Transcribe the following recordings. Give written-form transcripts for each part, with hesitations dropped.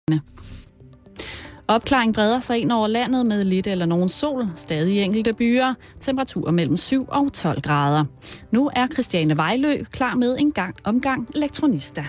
Opklaring breder sig ind over landet med lidt eller nogen sol, stadig enkelte byer, temperaturer mellem 7 og 12 grader. Nu er Christiane Vejlø klar med en omgang Elektronista.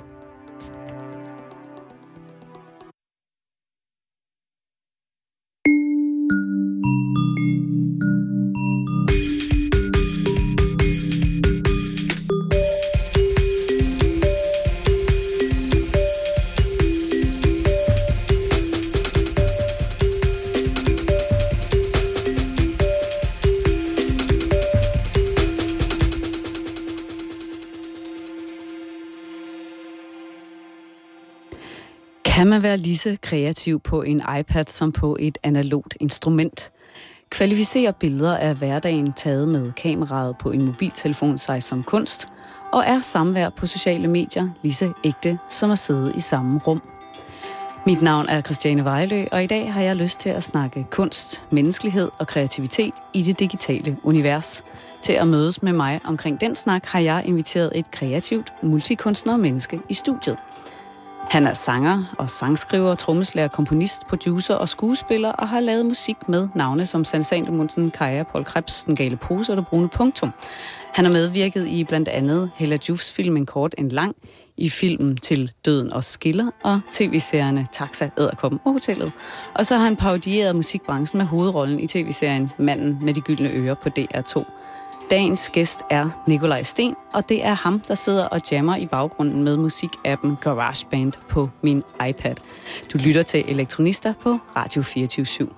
Kan man være lige så kreativ på en iPad som på et analogt instrument? Kvalificerer billeder af hverdagen taget med kameraet på en mobiltelefon sig som kunst? Og er samvær på sociale medier lige så ægte som at sidde i samme rum? Mit navn er Christiane Vejlø, og i dag har jeg lyst til at snakke kunst, menneskelighed og kreativitet i det digitale univers. Til at mødes med mig omkring den snak har jeg inviteret et kreativt multikunstner-menneske i studiet. Han er sanger og sangskriver, trommeslager, komponist, producer og skuespiller og har lavet musik med navne som Sanne Salomonsen, Kaja, Paul Krebs, Den Gale Pose og Det Brune Punktum. Han har medvirket i blandt andet Hella Jufs film En Kort en Lang, i filmen Til Døden og Skiller og tv-serierne Taxa, Edderkoppen og Hotellet. Og så har han parodieret musikbranchen med hovedrollen i tv-serien Manden med de gyldne ører på DR2. Dagens gæst er Nikolaj Sten, og det er ham, der sidder og jammer i baggrunden med musikappen GarageBand på min iPad. Du lytter til Elektronista på Radio 24/7.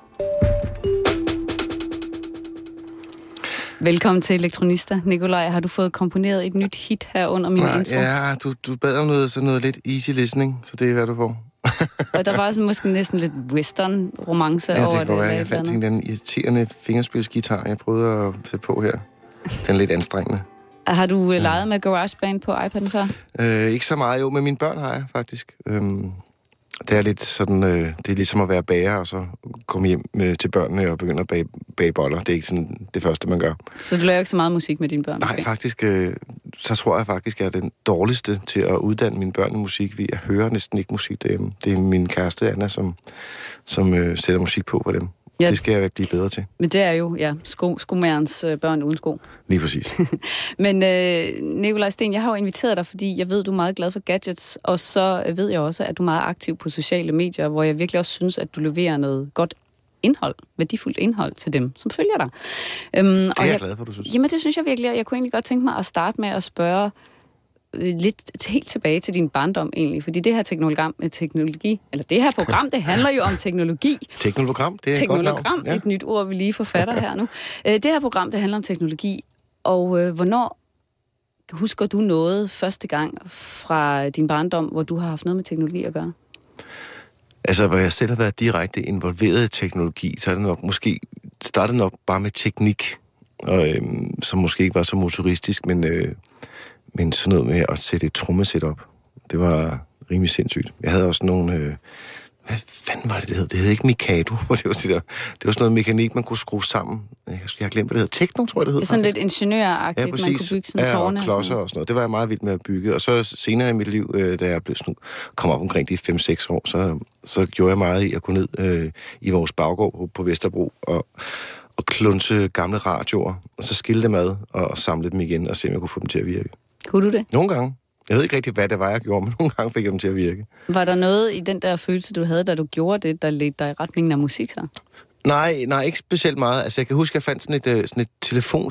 Velkommen til Elektronista. Nikolaj, har du fået komponeret et nyt hit her under min intro? Ja, du bad om noget lidt easy listening, så det er, hvad du får. Og der var sådan måske næsten lidt western-romance over det. Ja, det kan være. Jeg fandt den irriterende fingerspilsguitar, jeg prøvede at sætte på her. Den er lidt anstrengende. Har du leget med GarageBand på iPad'en før? Ikke så meget, jo. Med mine børn har jeg faktisk. Det er lidt sådan, det er ligesom at være bager, og så komme hjem til børnene og begynde at bage boller. Det er ikke sådan det første, man gør. Så du laver ikke så meget musik med dine børn? Nej, faktisk, så tror jeg faktisk, at jeg er den dårligste til at uddanne mine børn i musik. Jeg hører næsten ikke musik derhjemme. Det er min kæreste, Anna, som sætter musik på dem. Ja. Det skal jeg blive bedre til. Men det er jo, skomagerens børn uden sko. Lige præcis. Men Nikolaj Sten, jeg har jo inviteret dig, fordi jeg ved, du er meget glad for gadgets, og så ved jeg også, at du er meget aktiv på sociale medier, hvor jeg virkelig også synes, at du leverer noget godt indhold, værdifuldt indhold til dem, som følger dig. Det er jeg glad for, du synes. Jamen, det synes jeg virkelig. Jeg kunne egentlig godt tænke mig at starte med at spørge lidt helt tilbage til din barndom egentlig, fordi det her teknologi, eller det her program, det handler jo om teknologi. Teknologram, det er et godt navn. Ja. Et nyt ord, vi lige forfatter her nu. Det her program, det handler om teknologi, og hvornår husker du noget første gang fra din barndom, hvor du har haft noget med teknologi at gøre? Altså, hvor jeg selv har været direkte involveret i teknologi, så er det nok måske startede nok bare med teknik, og, som måske ikke var så motoristisk, men sådan noget med at sætte et trommesæt op. Det var rimelig sindssygt. Jeg havde også nogle... hvad fanden var det hed? Det hed ikke Mikado. Det var sådan noget mekanik, man kunne skrue sammen. Jeg har glemt, hvad det hed. Tekno, tror jeg, det hed. Det er sådan lidt ingeniøragtigt, man kunne bygge sådan tårne. Og klodser og sådan noget. Det var jeg meget vild med at bygge. Og så senere i mit liv, da jeg blev sådan, kom op omkring de 5-6 år, så gjorde jeg meget i at gå ned i vores baggård på Vesterbro og klunse gamle radioer, og så skille dem ad og samle dem igen og se, om jeg kunne få dem til at virke. Kunne du det? Nogle gange. Jeg ved ikke rigtig, hvad det var, jeg gjorde, men nogle gange fik jeg dem til at virke. Var der noget i den der følelse, du havde, da du gjorde det, der ledte dig i retningen af musik så? Nej, ikke specielt meget. Altså, jeg kan huske, at jeg fandt sådan et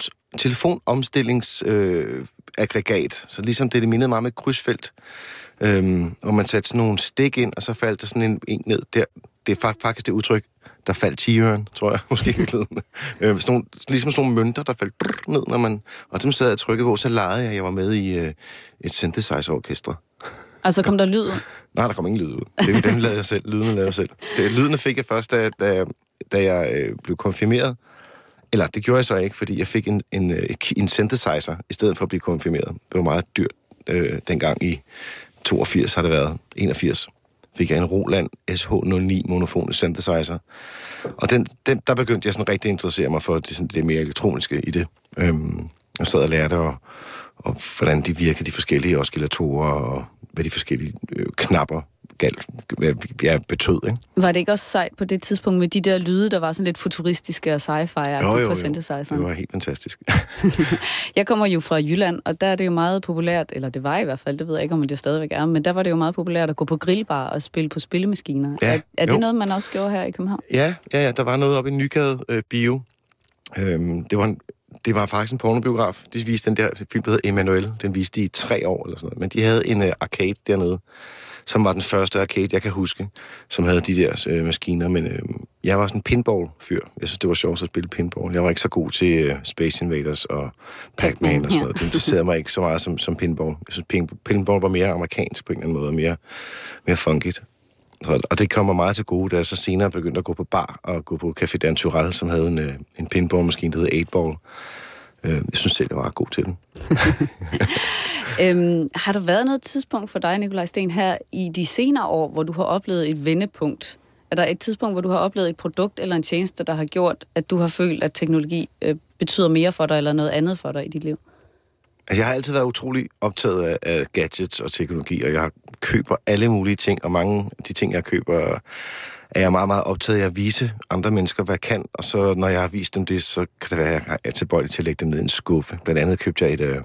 telefonomstillingsaggregat. Så ligesom det mindede meget med et krydsfelt. Og man satte sådan nogle stik ind, og så faldt der sådan en ned der. Det er faktisk det udtryk, der faldt tigeren, tror jeg, måske ikke ligesom sådan nogle mønter, der faldt ned, når man... Og dem sad jeg og trykkede på, så legede jeg var med i et synthesizer-orkestre. Altså kom der lyd ud? Nej, der kom ingen lyd ud. Den lavede jeg selv. Lydene lavede jeg selv. Lydene fik jeg først, da jeg blev konfirmeret. Eller det gjorde jeg så ikke, fordi jeg fik en synthesizer, i stedet for at blive konfirmeret. Det var meget dyrt dengang i 82, har det været 81. Fik jeg en Roland SH09 monofonisk synthesizer. Og der begyndte jeg sådan rigtig at interessere mig for det mere elektroniske i det. Jeg sad og lærte, og hvordan de virker, de forskellige oscillatorer, og hvad de forskellige knapper betød, ikke? Var det ikke også sejt på det tidspunkt med de der lyde, der var sådan lidt futuristiske og sci-fi på synthesizeren? Det var helt fantastisk. Jeg kommer jo fra Jylland, og der er det jo meget populært, eller det var i hvert fald, det ved jeg ikke, om det stadigvæk er, men der var det jo meget populært at gå på grillbar og spille på spillemaskiner. Ja, er det noget, man også gjorde her i København? Ja, der var noget oppe i Nygade Bio. Det var faktisk en pornobiograf. De viste den der film, der hed Emanuel. Den viste de i 3 år eller sådan noget. Men de havde en arcade dernede, som var den første arcade, jeg kan huske, som havde de der maskiner. Men jeg var sådan en pinball-fyr. Jeg synes, det var sjovt at spille pinball. Jeg var ikke så god til Space Invaders og Pac-Man og sådan noget. Det interesserede mig ikke så meget som pinball. Jeg synes, pinball var mere amerikansk på en eller anden måde, og mere funkigt. Og det kommer meget til gode, da jeg så senere begyndte at gå på bar og gå på Café Dan Turell, som havde en pinballmaskine, der hed 8-ball. Jeg synes selv, jeg var god til den. Har der været noget tidspunkt for dig, Nikolaj Steen, her i de senere år, hvor du har oplevet et vendepunkt? Er der et tidspunkt, hvor du har oplevet et produkt eller en tjeneste, der har gjort, at du har følt, at teknologi betyder mere for dig, eller noget andet for dig i dit liv? Altså, jeg har altid været utrolig optaget af gadgets og teknologi, og jeg køber alle mulige ting, og mange af de ting, jeg køber, er jeg meget, meget optaget af at vise andre mennesker, hvad jeg kan, og så når jeg har vist dem det, så kan det være, at jeg er tilbøjelig til at lægge dem ned i en skuffe. Blandt andet købte jeg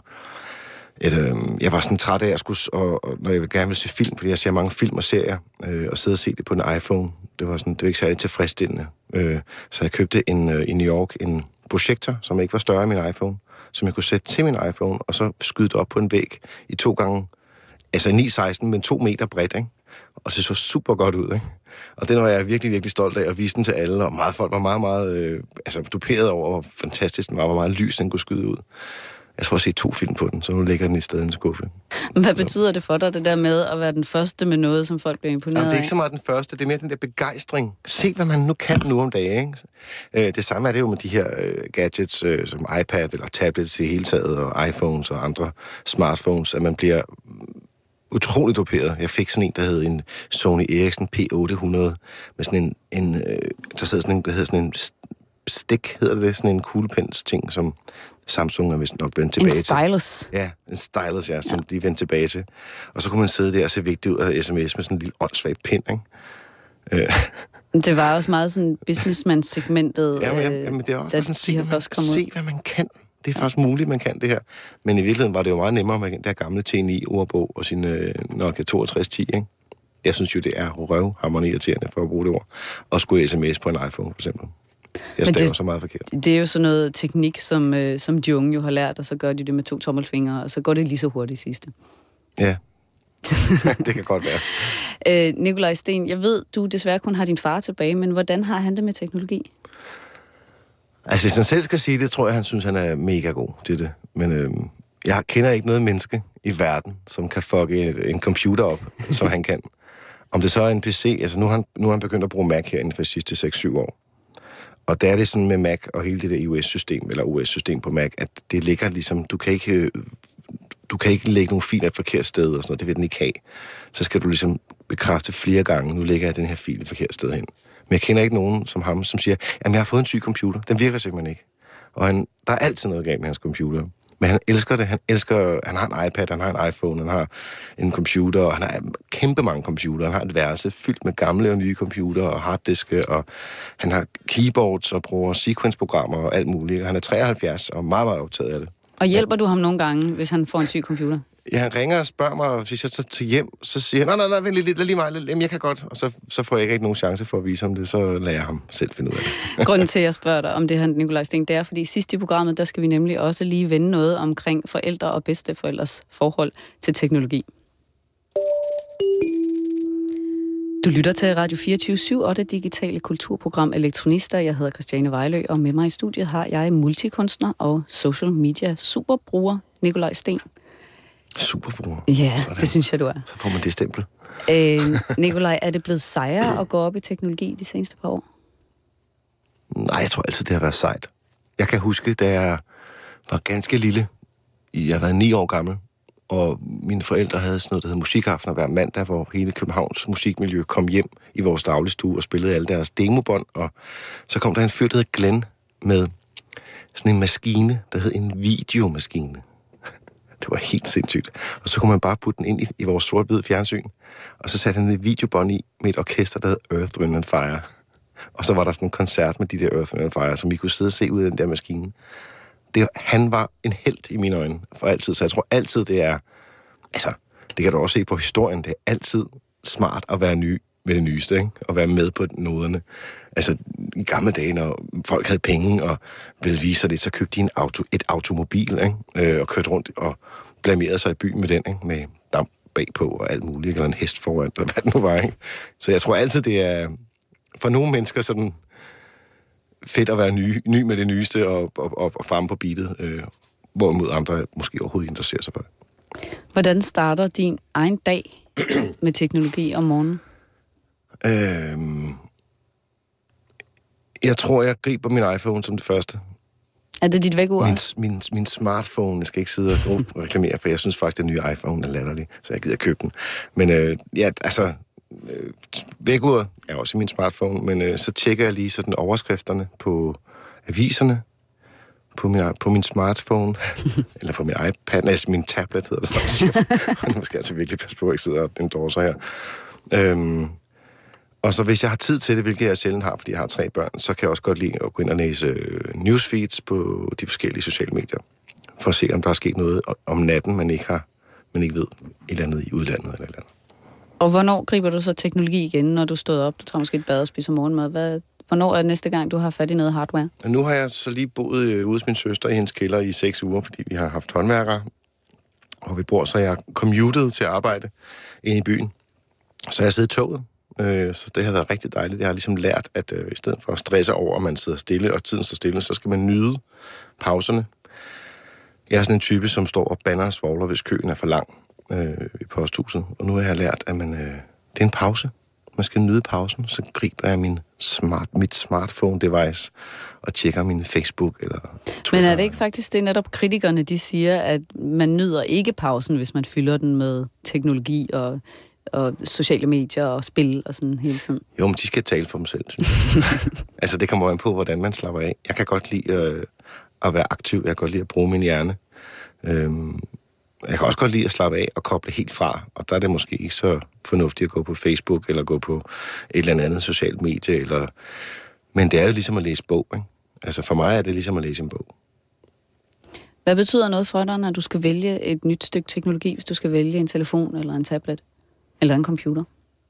jeg var sådan træt af at skulle, og når jeg gerne vil se film, fordi jeg ser mange film og serier, og sidde og se det på en iPhone, det var ikke særlig tilfredsstillende. Så jeg købte i New York en projektor, som ikke var større end min iPhone, som jeg kunne sætte til min iPhone, og så skyde det op på en væg i 2 gange, altså 9-16, men 2 meter bredt, ikke? Og det så super godt ud, ikke? Og den var jeg virkelig, virkelig stolt af at vise den til alle, og folk var meget, meget duperet over, hvor fantastisk den var, hvor meget lys den kunne skyde ud. Jeg tror, jeg har set 2 film på den, så nu ligger den i stedet i en skuffe. Hvad betyder det for dig, det der med at være den første med noget, som folk bliver imponeret af? Det er ikke så meget den første, det er mere den der begejstring. Se, hvad man nu kan nu om dagen, ikke? Det samme er det jo med de her gadgets, som iPad eller tablets i hele taget, og iPhones og andre smartphones, at man bliver utroligt doperet. Jeg fik sådan en, der hed en Sony Ericsson P800, med sådan der sidder sådan en stik, hedder det, sådan en kuglepens ting, som Samsung er vist nok vendt tilbage til. En stylus. Ja, en stylus, ja, som de vendte tilbage til. Og så kunne man sidde der og se vigtigt ud af sms med sådan en lille åndssvag pind, ikke? Det var også meget sådan businessman-segmentet, jamen, det er også da sådan, de har først kommet ud. Se, hvad man kan. Det er faktisk muligt, man kan det her. Men i virkeligheden var det jo meget nemmere med den der gamle T9-ordbog og sin Nokia 6210, ikke? Jeg synes jo, det er røvhamrende irriterende for at bruge det ord. Og skulle sms på en iPhone, for eksempel. Jeg staver så meget forkert. Det er jo sådan noget teknik, som de unge jo har lært, og så gør de det med 2 tommelfingre, og så går det lige så hurtigt sidste. Ja, det kan godt være. Nikolaj Steen, jeg ved, du desværre kun har din far tilbage, men hvordan har han det med teknologi? Altså, hvis han selv skal sige det, tror jeg, han synes, han er mega god til det. Men jeg kender ikke noget menneske i verden, som kan fucke en computer op, som han kan. Om det så er en PC, altså nu har han begyndt at bruge Mac her inden for de sidste 6-7 år. Og der er det sådan med Mac og hele det der iOS-system, eller OS-system på Mac, at det ligger ligesom, du kan ikke lægge nogle filer et forkert sted, og sådan noget, det vil den ikke have. Så skal du ligesom bekræfte flere gange, nu lægger jeg den her fil et forkert sted hen. Men jeg kender ikke nogen som ham, som siger, jamen jeg har fået en syg computer, den virker simpelthen ikke. Og der er altid noget galt med hans computer. Men han elsker det, han har en iPad, han har en iPhone, han har en computer, og han har kæmpe mange computere. Han har et værelse fyldt med gamle og nye computere og harddiske, og han har keyboards og bruger sequence-programmer og alt muligt. Han er 73 og meget, meget optaget af det. Og hjælper du ham nogle gange, hvis han får en syg computer? Ja, han ringer og spørger mig, og hvis jeg så til hjem, så siger han, nej, vent lidt, lige meget, jamen jeg kan godt. Og så får jeg ikke rigtig nogen chance for at vise ham det, så lader jeg ham selv finde ud af det. Grunden til, at jeg spørger dig om det her, Nikolaj Steen, det er, fordi sidst i programmet, der skal vi nemlig også lige vende noget omkring forældre og bedsteforældres forhold til teknologi. Du lytter til Radio 24/7 og det digitale kulturprogram Elektronister. Jeg hedder Christiane Vejlø, og med mig i studiet har jeg multikunstner og social media superbruger Nikolaj Steen. Superbruger? Ja, sådan. Det synes jeg, du er. Så får man det stempel. Nikolaj, er det blevet sejere at gå op i teknologi de seneste par år? Nej, jeg tror altid, det har været sejt. Jeg kan huske, da jeg var ganske lille, jeg var 9 år gammel, og mine forældre havde sådan noget, der hed musikaftener hver mandag, hvor hele Københavns musikmiljø kom hjem i vores dagligstue og spillede alle deres demobånd, og så kom der en fyr, der hed Glenn, med sådan en maskine, der hed en videomaskine. Det var helt sindssygt. Og så kunne man bare putte den ind i vores sort-hvide fjernsyn, og så satte han et videobånd i med et orkester, der hed Earth, Wind & Fire. Og så var der sådan en koncert med de der Earth, Wind & Fire, som vi kunne sidde og se ud af den der maskine. Han var en helt i mine øjne for altid, så jeg tror altid, det er... Altså, det kan du også se på historien, det er altid smart at være ny med det nyeste, ikke? Og være med på noderne. Altså, i gamle dage, når folk havde penge og ville vise sig det, så købte de et automobil, ikke? Og kørte rundt og blamerede sig i byen med den, ikke? Med damp bagpå og alt muligt, eller en hest foran, eller hvad det nu var, ikke? Så jeg tror altid, det er for nogle mennesker sådan fedt at være ny med det nyeste og fremme på beatet, hvorimod andre måske overhovedet interesserer sig for det. Hvordan starter din egen dag med teknologi om morgenen? Jeg tror, jeg griber min iPhone som det første. Er det dit vækkeur? Min smartphone, jeg skal ikke sidde og reklamere, for jeg synes faktisk, at den nye iPhone er latterlig, så jeg gider købe den. Men vækkeuret er også i min smartphone, men så tjekker jeg lige sådan overskrifterne på aviserne, på min smartphone, eller på min iPad, altså min tablet hedder det så. Nu skal jeg altså virkelig passe på, at jeg ikke sidder og endorser her. Og så hvis jeg har tid til det, hvilket jeg sjældent har, fordi jeg har 3 børn, så kan jeg også godt lide at gå ind og læse newsfeeds på de forskellige sociale medier, for at se, om der er sket noget om natten, man ikke ved, et eller andet i udlandet eller et eller andet. Og hvornår griber du så teknologi igen, når du stod op? Du tager måske et bad og spiser morgenmad. Hvornår er det næste gang, du har fat i noget hardware? Og nu har jeg så lige boet ude hos min søster i hendes kælder i 6 uger, fordi vi har haft håndværkere, og vi bor, så jeg commutet til arbejde inde i byen. Så jeg har siddet i toget, så det har været rigtig dejligt. Jeg har ligesom lært, at i stedet for at stresse over, at man sidder stille, og tiden står stille, så skal man nyde pauserne. Jeg er sådan en type, som står og bander og svogler, hvis køen er for lang i posthuset. Og nu har jeg lært, at det er en pause. Man skal nyde pausen, så griber jeg mit smartphone-device og tjekker min Facebook eller Twitter. Men er det ikke faktisk det, netop kritikerne, de siger, at man nyder ikke pausen, hvis man fylder den med teknologi og sociale medier og spil og sådan hele tiden? Jo, men de skal tale for dem selv, synes jeg. Altså, det kommer an på, hvordan man slapper af. Jeg kan godt lide at være aktiv. Jeg kan godt lide at bruge min hjerne. Jeg kan også godt lide at slappe af og koble helt fra, og der er det måske ikke så fornuftigt at gå på Facebook, eller gå på et eller andet socialt medie, men det er jo ligesom at læse bog, ikke? Altså for mig er det ligesom at læse en bog. Hvad betyder noget for dig, når du skal vælge et nyt stykke teknologi, hvis du skal vælge en telefon, eller en tablet, eller en computer?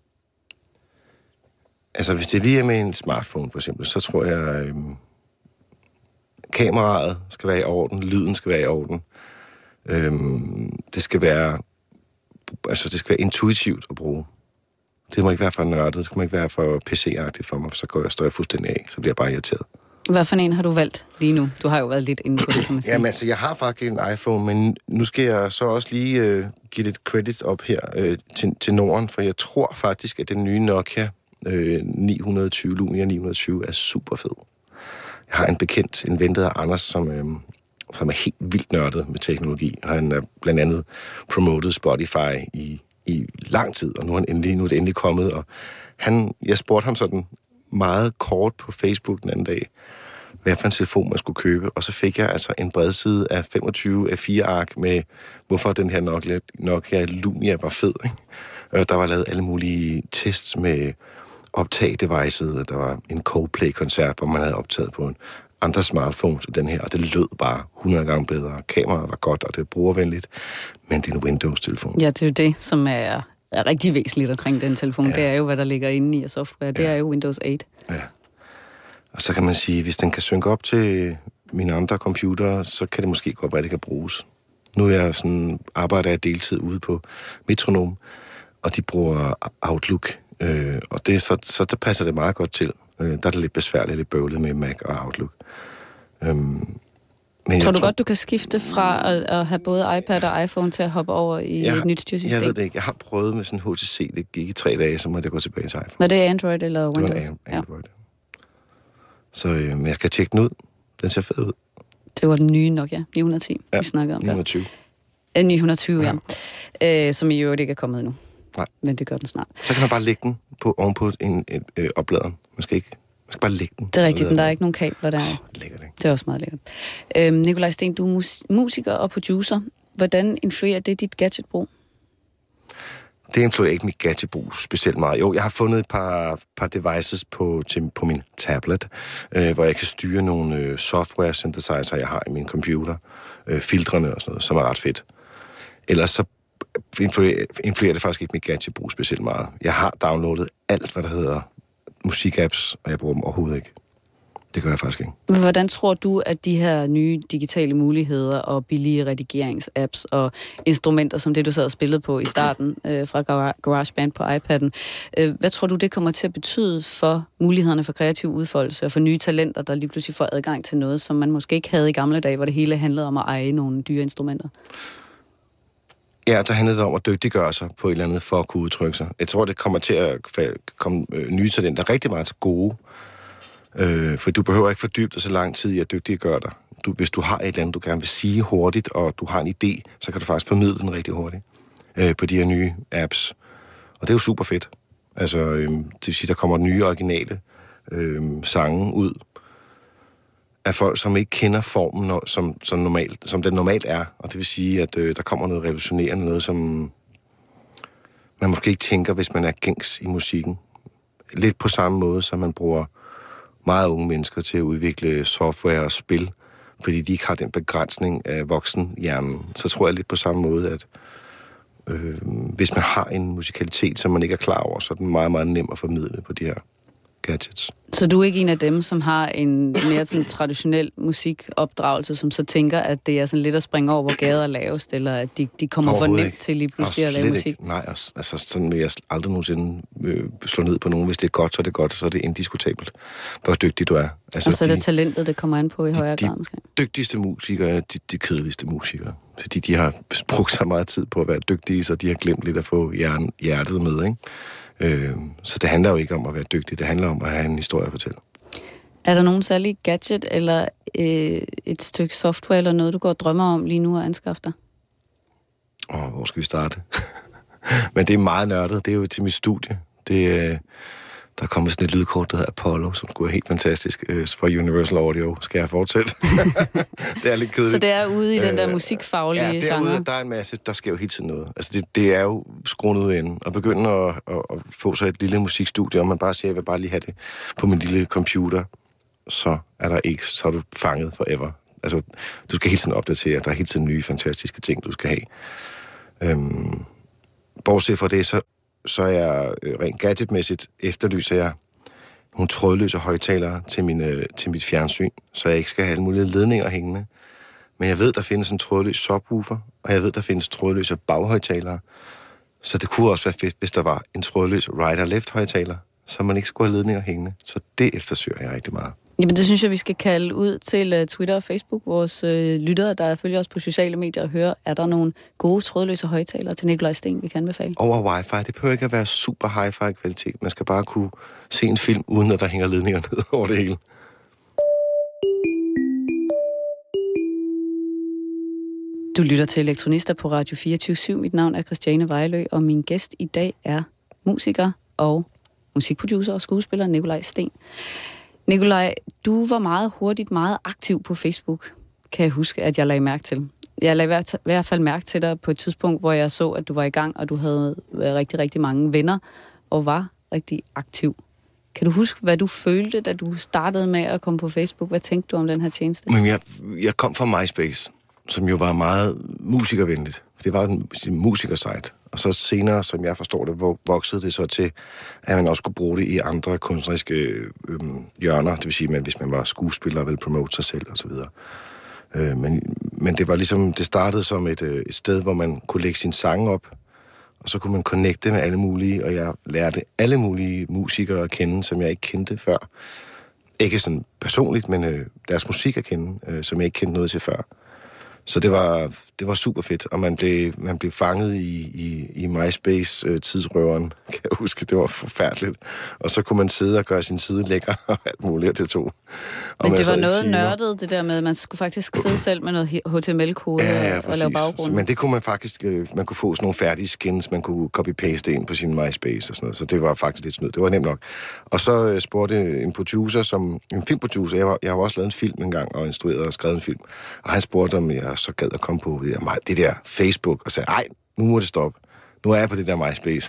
Altså hvis det lige er med en smartphone for eksempel, så tror jeg, kameraet skal være i orden, lyden skal være i orden. Det skal være intuitivt at bruge. Det må ikke være for nørdet, det må ikke være for PC-agtigt for mig, for så står jeg fuldstændig af, så bliver jeg bare irriteret. Hvad for en har du valgt lige nu? Du har jo været lidt inde på det, kan man sige. Jamen altså, jeg har faktisk en iPhone, men nu skal jeg så også lige give lidt credit op her til Norden, for jeg tror faktisk, at den nye Nokia 920, Lumia 920 er super fed. Jeg har en ven, der hedder Anders, som er helt vildt nørdet med teknologi, og han er blandt andet promoted Spotify i lang tid, og nu er det endelig kommet, og jeg spurgte ham sådan meget kort på Facebook den anden dag, hvad for en telefon man skulle købe, og så fik jeg altså en bredside af 25 A4-ark med, hvorfor den her Nokia Lumia var fed, ikke? Der var lavet alle mulige tests med optag-devicet, og der var en Coldplay-koncert, hvor man havde optaget på en andre smartphones den her, og det lød bare 100 gange bedre. Kameraet var godt, og det er brugervenligt, men det er en Windows-telefon. Ja, det er jo det, som er rigtig væsentligt omkring den telefon. Ja. Det er jo, hvad der ligger inde i af software. Det er jo Windows 8. Ja. Og så kan man sige, hvis den kan synke op til mine andre computere, så kan det måske godt være, at det kan bruges. Nu er jeg arbejder jeg deltid ude på Metronom, og de bruger Outlook, og det, så der passer det meget godt til. Der er det lidt besværligt, lidt bøvlet med Mac og Outlook. Men tror du godt, du kan skifte fra at have både iPad og iPhone til at hoppe over i et nyt styresystem? Jeg ved det ikke. Jeg har prøvet med sådan en HTC. Det gik i 3 dage, så måtte jeg gå tilbage til iPhone. Var det Android eller Windows? Det var Android. Ja. Så jeg kan tjekke den ud. Den ser fed ud. Det var den nye Nokia 910, vi snakkede om 920. 920, ja. Som i øvrigt ikke er kommet endnu. Nej. Men det gør den snart. Så kan man bare lægge den ovenpå en oplader. Man skal bare lægge den. Det er rigtigt, men der er ikke nogen kabler der. Lækkert, ikke? Det er også meget lækkert. Nikolaj Sten, du er musiker og producer. Hvordan influerer det dit gadgetbrug? Det influerer ikke mit gadgetbrug specielt meget. Jo, jeg har fundet et par devices på min tablet, hvor jeg kan styre nogle software synthesizer, jeg har i min computer, filtrene og sådan noget, som er ret fedt. Ellers så influerer det faktisk ikke mit gadgetbrug specielt meget. Jeg har downloadet alt, hvad der hedder musikapps, og jeg bruger dem overhovedet ikke. Det gør jeg faktisk ikke. Hvordan tror du, at de her nye digitale muligheder og billige redigeringsapps og instrumenter, som det du sad og spillede på i starten fra GarageBand på iPad'en, hvad tror du, det kommer til at betyde for mulighederne for kreativ udfoldelse og for nye talenter, der lige pludselig får adgang til noget, som man måske ikke havde i gamle dage, hvor det hele handlede om at eje nogle dyre instrumenter? Ja, så handler det om at dygtiggøre sig på et eller andet for at kunne udtrykke sig. Jeg tror, det kommer til at komme nye talenter rigtig meget til gode. For du behøver ikke fordybe dig så lang tid i at dygtiggøre dig. Hvis du har et eller andet, du gerne vil sige hurtigt, og du har en idé, så kan du faktisk formidle den rigtig hurtigt på de her nye apps. Og det er jo super fedt. Altså, det vil sige, der kommer nye originale sange ud af folk, som ikke kender formen, som den normalt er. Og det vil sige, at der kommer noget revolutionerende, noget som man måske ikke tænker, hvis man er gængs i musikken. Lidt på samme måde, som man bruger meget unge mennesker til at udvikle software og spil, fordi de ikke har den begrænsning af voksenhjernen. Så tror jeg lidt på samme måde, at hvis man har en musikalitet, som man ikke er klar over, så er den meget, meget nem at formidle på de her gadgets. Så du er ikke en af dem, som har en mere sådan traditionel musikopdragelse, som så tænker, at det er sådan lidt at springe over, hvor gader er lavest, eller at de kommer for nemt til lige pludselig at lave musik? Ikke. Nej, altså sådan vil jeg aldrig nogensinde slå ned på nogen. Hvis det er godt, så er det godt, så er det indiskutabelt, hvor dygtig du er. Altså, og så er det talentet, det kommer an på i højere grad, måske? De dygtigste musikere er de kedeligste musikere. Fordi de har brugt så meget tid på at være dygtige, så de har glemt lidt at få hjertet med, ikke? Så det handler jo ikke om at være dygtig, det handler om at have en historie at fortælle. Er der nogen særlig gadget eller et stykke software eller noget, du går og drømmer om lige nu at anskaffe dig? Hvor skal vi starte? Men det er meget nørdet, det er jo til mit studie. Der kommer sådan et lydkort, der hedder Apollo, som skulle være helt fantastisk fra Universal Audio. Skal jeg fortsætte? Det er lidt kedeligt. Så det er ude i den der musikfaglige genre? Ja, derude, der er en masse, der sker jo hele tiden noget. Altså det er jo skruen ud enden. Og begynde at få så et lille musikstudie, og man bare siger, jeg vil bare lige have det på min lille computer, så er du fanget forever. Altså, du skal hele tiden opdatere, der er hele tiden nye, fantastiske ting, du skal have. Bortset fra det, så er jeg rent gadgetmæssigt efterlyser jeg nogle trådløse højttalere til mit fjernsyn, så jeg ikke skal have alle mulige ledninger hængende. Men jeg ved, der findes en trådløs subwoofer, og jeg ved, der findes trådløse baghøjttalere. Så det kunne også være fedt, hvis der var en trådløs right og left højttaler, så man ikke skulle have ledninger hængende. Så det eftersøger jeg rigtig meget. Jamen det synes jeg, vi skal kalde ud til Twitter og Facebook, vores lyttere, der følger os på sociale medier og hører, er der nogle gode trådløse højttalere til Nikolaj Steen, vi kan anbefale? Over wifi, det behøver ikke at være super hi-fi kvalitet. Man skal bare kunne se en film, uden at der hænger ledninger ned over det hele. Du lytter til Elektronister på Radio 24/7. Mit navn er Christiane Vejlø, og min gæst i dag er musiker og musikproducer og skuespiller Nikolaj Steen. Nikolaj, du var meget hurtigt meget aktiv på Facebook, kan jeg huske, at jeg lagde mærke til. Jeg lagde i hvert fald mærke til dig på et tidspunkt, hvor jeg så, at du var i gang, og du havde rigtig, rigtig mange venner, og var rigtig aktiv. Kan du huske, hvad du følte, da du startede med at komme på Facebook? Hvad tænkte du om den her tjeneste? Men jeg kom fra MySpace, som jo var meget musikervenligt. Det var en musikersite. Og så senere, som jeg forstår det, voksede det så til, at man også kunne bruge det i andre kunstneriske hjørner. Det vil sige, at hvis man var skuespiller, ville promote sig selv osv. Men det var ligesom, det startede som et sted, hvor man kunne lægge sin sange op, og så kunne man connecte med alle mulige, og jeg lærte alle mulige musikere at kende, som jeg ikke kendte før. Ikke sådan personligt, men deres musik at kende, som jeg ikke kendte noget til før. Så det var super fedt, og man blev fanget i MySpace-tidsrøveren, kan jeg huske. Det var forfærdeligt. Og så kunne man sidde og gøre sin side lækker og alt muligt, det tog. Men det var noget nørdet, det der med, at man skulle faktisk sidde selv med noget HTML-kode og lave baggrund. Men det kunne man faktisk, man kunne få sådan nogle færdige skins, man kunne copy-paste ind på sin MySpace og sådan noget, så det var faktisk lidt snyd. Det var nemt nok. Og så spurgte en filmproducer, jeg har også lavet en film engang og instrueret og skrevet en film, og han spurgte, om jeg jeg så gad at komme på det der Facebook, og sagde, ej, nu må det stoppe. Nu er jeg på det der MySpace.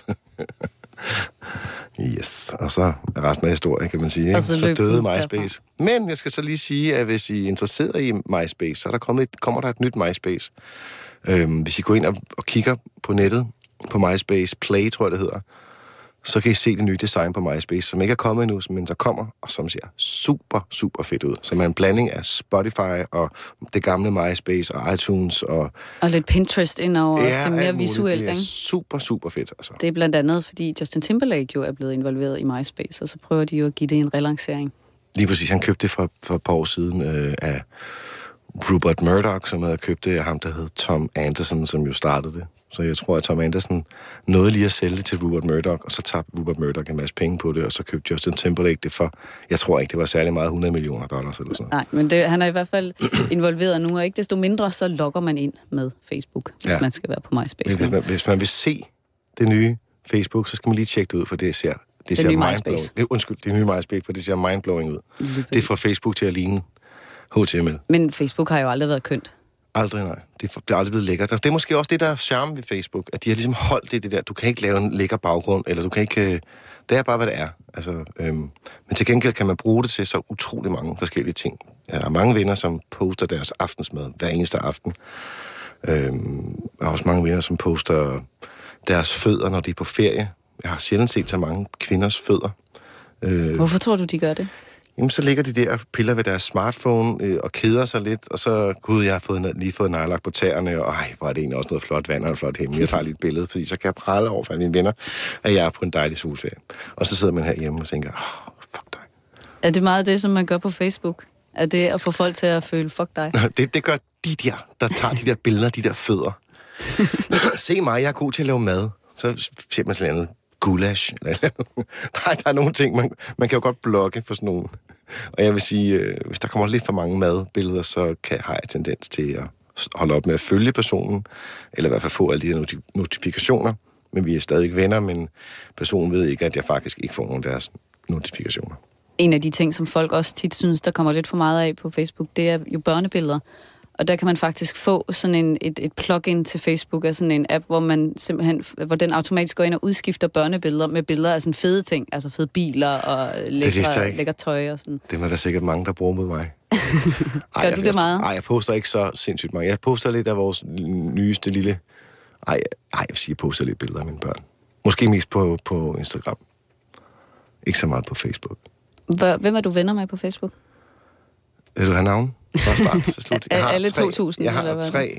Yes, og så er resten af historien, kan man sige. Ikke? Så døde MySpace. Men jeg skal så lige sige, at hvis I er interesseret i MySpace, så kommer der et nyt MySpace. Hvis I går ind og kigger på nettet, på MySpace Play, tror jeg det hedder, så kan I se det nye design på MySpace, som ikke er kommet endnu, men der kommer, og som ser super, super fedt ud. Som er en blanding af Spotify og det gamle MySpace og iTunes. Og lidt Pinterest indover, også det mere visuelt, ikke? Det er super, super fedt, altså. Det er blandt andet, fordi Justin Timberlake jo er blevet involveret i MySpace, og så prøver de jo at give det en relancering. Lige præcis. Han købte det for et par år siden af Rupert Murdoch, som havde købt det af ham, der hed Tom Anderson, som jo startede det. Så jeg tror, at Tom Anderson nåede lige at sælge det til Rupert Murdoch, og så tabte Rupert Murdoch en masse penge på det, og så købte Justin Timberlake det for, jeg tror ikke, det var særlig meget, $100 million eller sådan. Nej, men han er i hvert fald involveret nu, og ikke desto mindre, så logger man ind med Facebook, hvis man skal være på MySpace. Hvis man vil se det nye Facebook, så skal man lige tjekke det ud, for det ser mindblowing. Det nye MySpace, for det ser mindblowing ud. Det er fra Facebook til at ligne HTML. Men Facebook har jo aldrig været kønt. Aldrig, nej. Det er aldrig blevet lækkert. Det er måske også det, der er charme ved Facebook, at de har ligesom holdt det der. Du kan ikke lave en lækker baggrund, eller du kan ikke... Det er bare, hvad det er. Altså, men til gengæld kan man bruge det til så utrolig mange forskellige ting. Jeg har mange venner, som poster deres aftensmad hver eneste aften. Jeg har også mange venner, som poster deres fødder, når de er på ferie. Jeg har sjældent set så mange kvinders fødder. Hvorfor tror du, de gør det? Jamen, så ligger de der og piller ved deres smartphone og keder sig lidt, og så, jeg har lige fået nejlagt på tæerne, og hvor er det egentlig også noget flot vand og en flot himmel. Jeg tager lige et billede, fordi så kan jeg prale over for mine venner, at jeg er på en dejlig solferie. Og så sidder man herhjemme og tænker, fuck dig. Er det meget det, som man gør på Facebook? Er det at få folk til at føle, fuck dig? Det gør de der tager de der billeder, de der fødder. Se mig, jeg er god til at lave mad. Så ser man sådan noget gulasch. Der er nogle ting, man kan jo godt blogge for sådan nogle. Og jeg vil sige, hvis der kommer lidt for mange madbilleder, så har jeg tendens til at holde op med at følge personen, eller i hvert fald få alle de her notifikationer. Men vi er stadig venner, men personen ved ikke, at jeg faktisk ikke får nogen af deres notifikationer. En af de ting, som folk også tit synes, der kommer lidt for meget af på Facebook, det er jo børnebilleder. Og der kan man faktisk få sådan et plugin til Facebook af sådan en app, hvor man simpelthen, hvor den automatisk går ind og udskifter børnebilleder med billeder af sådan fede ting, altså fede biler og lækker tøj og sådan. Det var der sikkert mange, der bruger mod mig. Gør du det meget? Nej, jeg poster ikke så sindssygt mange. Jeg poster lidt af vores nyeste lille... jeg vil sige, jeg poster lidt billeder af mine børn. Måske mest på Instagram. Ikke så meget på Facebook. Hvem er du venner med på Facebook? Vil du have navn? Jeg har alle 2.000? Jeg har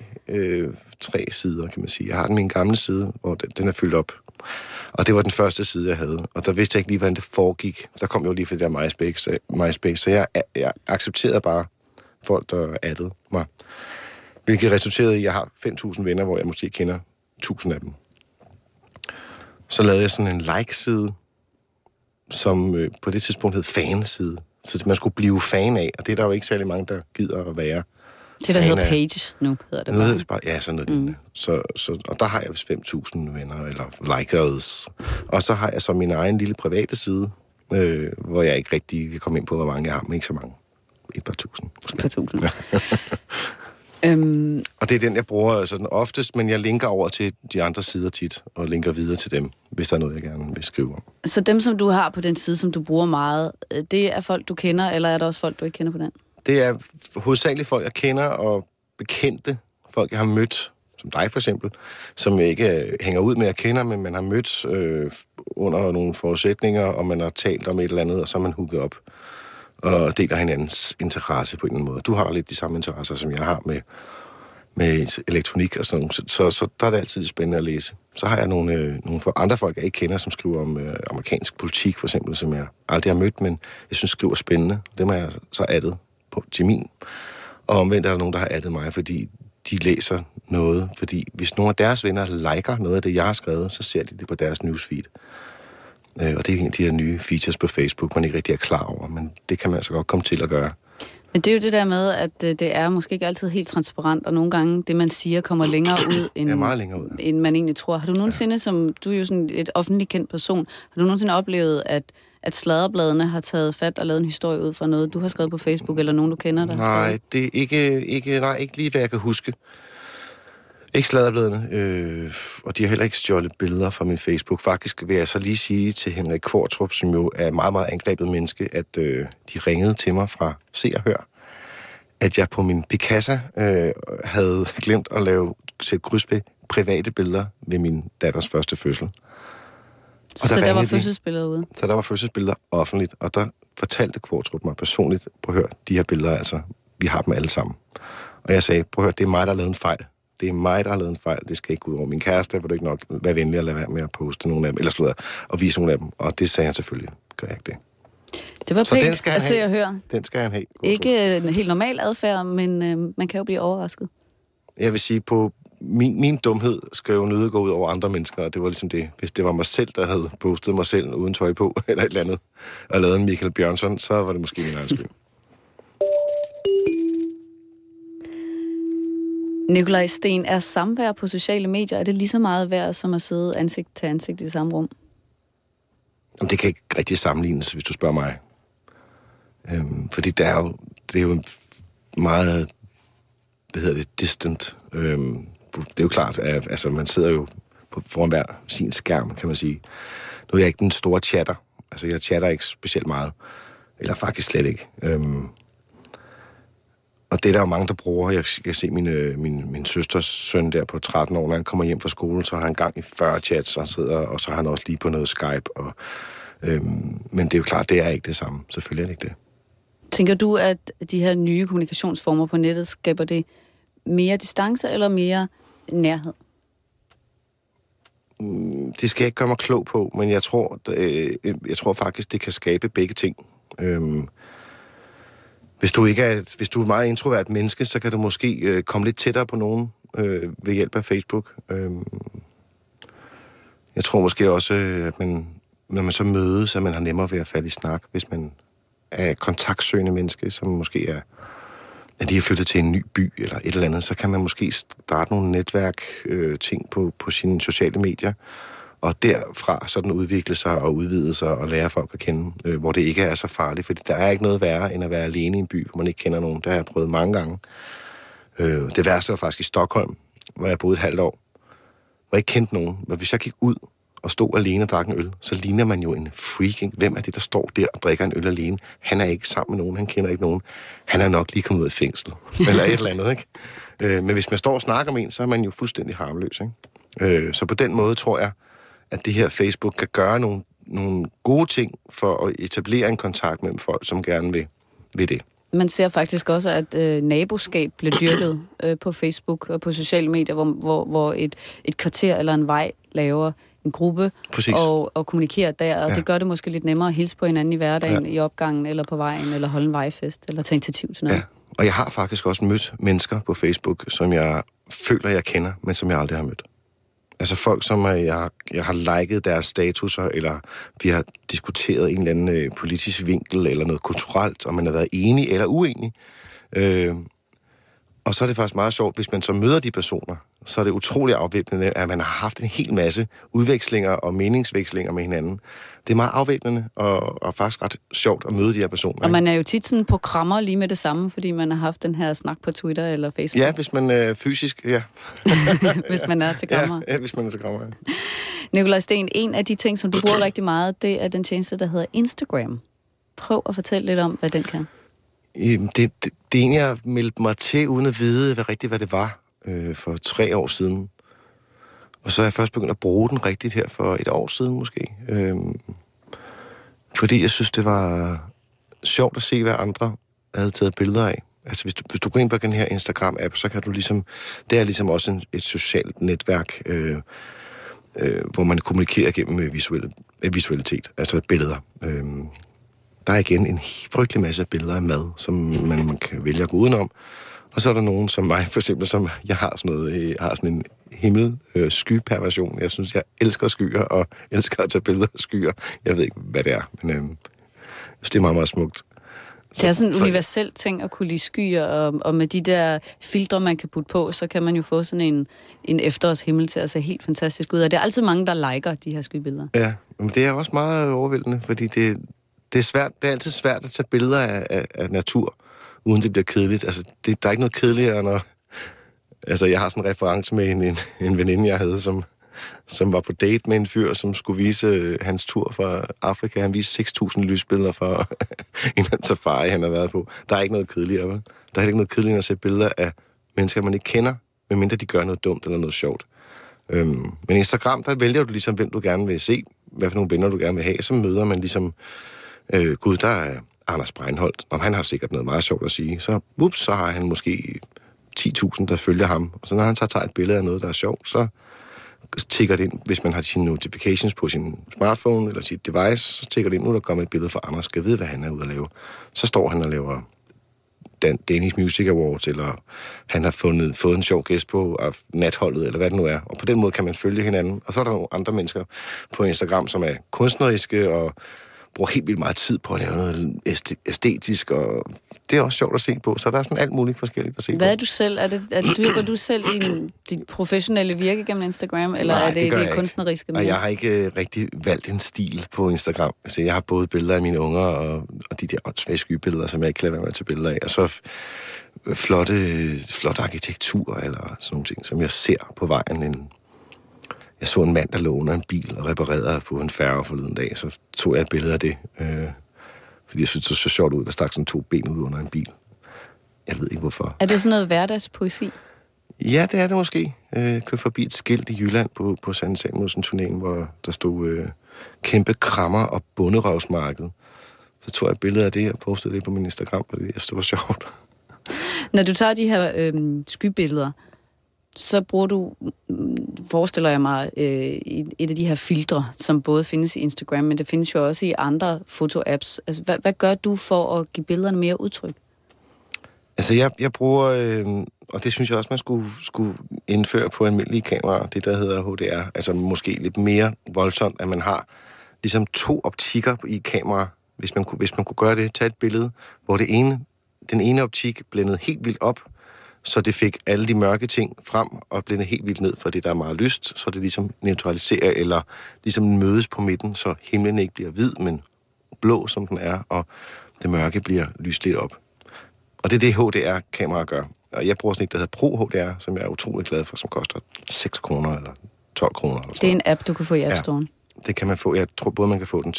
tre sider, kan man sige. Jeg har min gamle side, hvor den er fyldt op. Og det var den første side, jeg havde. Og der vidste jeg ikke lige, hvordan det foregik. Der kom jo lige for det der MySpace. Så jeg accepterede bare folk, der addede mig. Hvilket resulterede i, at jeg har 5.000 venner, hvor jeg måske kender 1.000 af dem. Så lavede jeg sådan en like-side, som på det tidspunkt hed fanside. Så man skulle blive fan af, og det er der jo ikke særlig mange, der gider at være. Det, der hedder Page nu, hedder det bare. Ja, sådan noget lignende. Og der har jeg vist 5.000 venner, eller likers. Og så har jeg så min egen lille private side, hvor jeg ikke rigtig kan komme ind på, hvor mange jeg har, men ikke så mange. Et par tusind. Og det er den, jeg bruger sådan oftest, men jeg linker over til de andre sider tit, og linker videre til dem, hvis der er noget, jeg gerne vil skrive om. Så dem, som du har på den side, som du bruger meget, det er folk, du kender, eller er der også folk, du ikke kender på den? Det er hovedsageligt folk, jeg kender, og bekendte folk, jeg har mødt, som dig for eksempel, som jeg ikke hænger ud med at kende, men man har mødt under nogle forudsætninger, og man har talt om et eller andet, og så er man hooket op og deler hinandens interesse på en eller anden måde. Du har lidt de samme interesser, som jeg har med elektronik og sådan noget, så der er det altid spændende at læse. Så har jeg nogle andre folk, jeg ikke kender, som skriver om amerikansk politik, for eksempel, som jeg aldrig har mødt, men jeg synes skriver spændende. Dem har jeg så addet til min. Og omvendt er der nogen, der har addet mig, fordi de læser noget. Fordi hvis nogle af deres venner liker noget af det, jeg har skrevet, så ser de det på deres newsfeed. Og det er en af de her nye features på Facebook, man ikke rigtig er klar over, men det kan man altså godt komme til at gøre. Men det er jo det der med, at det er måske ikke altid helt transparent, og nogle gange det, man siger, kommer længere ud, end man egentlig tror. Har du nogensinde, som du er jo sådan et offentligt kendt person, har du nogensinde oplevet, at at sladderbladene har taget fat og lavet en historie ud fra noget, du har skrevet på Facebook, eller nogen, du kender, der har skrevet? Nej, det er ikke lige, hvad jeg kan huske. Ikke sladderbladene, og de har heller ikke stjålet billeder fra min Facebook. Faktisk vil jeg så lige sige til Henrik Kvartrup, som jo er et meget, meget angrebet menneske, at de ringede til mig fra Se og Hør, at jeg på min Picasa havde glemt at sætte kryds ved private billeder ved min datters første fødsel. Så der var fødselsbilleder ude? Så der var fødselsbilleder offentligt, og der fortalte Kvartrup mig personligt, prøv at høre, de her billeder, altså, vi har dem alle sammen. Og jeg sagde, prøv at høre, det er mig, der har lavet en fejl. Det er mig, der har lavet en fejl. Det skal ikke gå ud over min kæreste, for du ikke nok være venlig at lade være med at poste nogle af dem, eller slutte og vise nogle af dem. Og det sagde han selvfølgelig. Gør jeg ikke det. Det var pænt at se og høre. Den skal han have. Ikke en helt normal adfærd, men man kan jo blive overrasket. Jeg vil sige, på min dumhed skal jo nødt gå ud over andre mennesker, og det var ligesom det. Hvis det var mig selv, der havde postet mig selv uden tøj på, eller et eller andet, og lavet en Michael Bjørnsson, så var det måske min egen skyld. Nikolaj Steen, er samvær på sociale medier, er det lige så meget værd som at sidde ansigt til ansigt i samme rum? Jamen, det kan ikke rigtig sammenlignes, hvis du spørger mig. Fordi det er jo en meget, distant. Det er jo klart, at altså, man sidder jo foran hver sin skærm, kan man sige. Nu er jeg ikke den store chatter. Altså, jeg chatter ikke specielt meget. Eller faktisk slet ikke. Og det er der jo mange, der bruger. Jeg kan se min søsters søn der på 13 år, når han kommer hjem fra skole, så har han gang i 40 chats, og så har han også lige på noget Skype. Men det er jo klart, det er ikke det samme. Selvfølgelig er det ikke det. Tænker du, at de her nye kommunikationsformer på nettet, skaber det mere distance eller mere nærhed? Det skal jeg ikke gøre mig klog på, men jeg tror faktisk, det kan skabe begge ting. Hvis du er et meget introvert menneske, så kan du måske komme lidt tættere på nogen ved hjælp af Facebook. Jeg tror måske også, at når man så mødes, at man har nemmere ved at falde i snak, hvis man er kontaktsøgende menneske, som måske er, at de er flyttet til en ny by eller et eller andet, så kan man måske starte nogle netværk ting på sine sociale medier, og derfra sådan udvikle sig og udvide sig og lære folk at kende, hvor det ikke er så farligt, fordi der er ikke noget værre, end at være alene i en by, hvor man ikke kender nogen. Det har jeg prøvet mange gange. Det værste var faktisk i Stockholm, hvor jeg boede et halvt år, hvor jeg ikke kendte nogen. Men hvis jeg gik ud og stod alene og drak en øl, så ligner man jo en freaking. Hvem er det, der står der og drikker en øl alene? Han er ikke sammen med nogen, han kender ikke nogen. Han er nok lige kommet ud af fængsel, eller et eller andet, ikke? Men hvis man står og snakker med en, så er man jo fuldstændig harmløs, ikke? Så på den måde tror jeg, at det her Facebook kan gøre nogle gode ting for at etablere en kontakt mellem folk, som gerne vil det. Man ser faktisk også, at naboskab bliver dyrket på Facebook og på sociale medier, hvor et kvarter eller en vej laver en gruppe og kommunikerer der, og det gør det måske lidt nemmere at hilse på hinanden i hverdagen, i opgangen eller på vejen, eller holde en vejfest, eller tage initiativ til noget. Ja. Og jeg har faktisk også mødt mennesker på Facebook, som jeg føler, jeg kender, men som jeg aldrig har mødt. Altså folk, som jeg har liket deres statuser, eller vi har diskuteret en eller anden politisk vinkel, eller noget kulturelt, om man har været enig eller uenig. Og så er det faktisk meget sjovt, hvis man så møder de personer, så er det utrolig afvæbnende, at man har haft en hel masse udvekslinger og meningsvekslinger med hinanden. Det er meget afvæbnende og faktisk ret sjovt at møde de her personer. Og man er jo tit sådan på krammer lige med det samme, fordi man har haft den her snak på Twitter eller Facebook. Ja, hvis man er fysisk, ja. Hvis man er til krammer. Ja, hvis man er til krammer, ja. Nikolaj Steen, en af de ting, som du bruger rigtig meget, det er den tjeneste, der hedder Instagram. Prøv at fortælle lidt om, hvad den kan. Det er en, jeg meldte mig til, uden at vide, hvad det var for 3 år siden. Og så er jeg først begyndt at bruge den rigtigt her for 1 år siden måske. Fordi jeg synes, det var sjovt at se, hvad andre havde taget billeder af. Altså hvis du går ind på den her Instagram-app, så kan du ligesom... Det er ligesom også et socialt netværk, hvor man kommunikerer gennem visualitet, altså billeder. Der er igen en frygtelig masse billeder af mad, som man kan vælge at gå udenom. Og så er der nogen som mig, for eksempel, som jeg har sådan en himmel-sky-perversion. Jeg synes, jeg elsker skyer, og elsker at tage billeder af skyer. Jeg ved ikke, hvad det er, men jeg synes, det er meget, meget smukt. Det er sådan en universel ting at kunne lide skyer, og med de der filtre, man kan putte på, så kan man jo få sådan en efterårshimmel til at se helt fantastisk ud. Og det er altid mange, der liker de her skybilleder. Ja, men det er også meget overvældende, fordi det er svært. Det er altid svært at tage billeder af natur, uden det bliver kedeligt. Altså, der er ikke noget kedeligere, når... Altså, jeg har sådan en reference med en veninde, jeg havde, som var på date med en fyr, som skulle vise hans tur fra Afrika. Han viste 6.000 lysbilleder for en safari, han har været på. Der er ikke noget kedeligere, vel? Der er ikke noget kedeligere at se billeder af mennesker, man ikke kender, medmindre de gør noget dumt eller noget sjovt. Men Instagram, der vælger du ligesom, hvem du gerne vil se, hvad for nogle venner du gerne vil have. Så møder man ligesom, gud, der er Anders Breinholt, og han har sikkert noget meget sjovt at sige. Så, så har han måske 10.000, der følger ham. Og så når han så tager et billede af noget, der er sjovt, så tikker det ind, hvis man har sine notifications på sin smartphone eller sit device, så tikker det ind, nu der kommer et billede fra Anders, skal vide, hvad han er ude at lave. Så står han og laver Danish Music Awards, eller han har fået en sjov gæst på natholdet, eller hvad det nu er. Og på den måde kan man følge hinanden. Og så er der nogle andre mennesker på Instagram, som er kunstneriske og bruger helt vildt meget tid på at lave noget æstetisk, og det er også sjovt at se på. Så der er sådan alt muligt forskelligt at se på. Hvad er du selv? Dyrker du selv i dit professionelle virke gennem Instagram, eller Nej, er det kunstneriske? Og jeg har ikke rigtig valgt en stil på Instagram. Altså, jeg har både billeder af mine unger, og de der åndssvage skybilleder, som jeg ikke kan lade være med at tage billeder af, og så flot arkitektur, eller sådan nogle ting, som jeg ser på vejen. Jeg så en mand, der lå under en bil og reparerede på en færge forleden dag, så tog jeg et billede af det, fordi jeg synes, det så sjovt ud, der stak sådan 2 ben ud under en bil. Jeg ved ikke, hvorfor. Er det sådan noget hverdagspoesi? Ja, det er det måske. Jeg kørte forbi et skilt i Jylland på Sanne Samuelsen-turnéen, hvor der stod kæmpe krammer og bunderøvsmarked. Så tog jeg et billede af det og postede det på min Instagram, fordi jeg synes, det var sjovt. Når du tager de her skybilleder, så bruger du, forestiller jeg mig, et af de her filtre, som både findes i Instagram, men det findes jo også i andre fotoapps. Altså, hvad gør du for at give billederne mere udtryk? Altså, jeg bruger, og det synes jeg også, man skulle indføre på almindelige kameraer, det der hedder HDR, altså måske lidt mere voldsomt, at man har ligesom 2 optikker i kamera, hvis man kunne gøre det, tage et billede, hvor den ene optik blændede helt vildt op, så det fik alle de mørke ting frem og blændede helt vildt ned for det, der er meget lyst, så det ligesom neutraliserer, eller ligesom mødes på midten, så himlen ikke bliver hvid, men blå, som den er, og det mørke bliver lyst lidt op. Og det er det, HDR-kameraer gør. Og jeg bruger sådan et, der hedder Pro HDR, som jeg er utrolig glad for, som koster 6 kroner eller 12 kroner. Eller det er en app, du kan få i App Store'en? Ja, det kan man få. Jeg tror både, man kan få den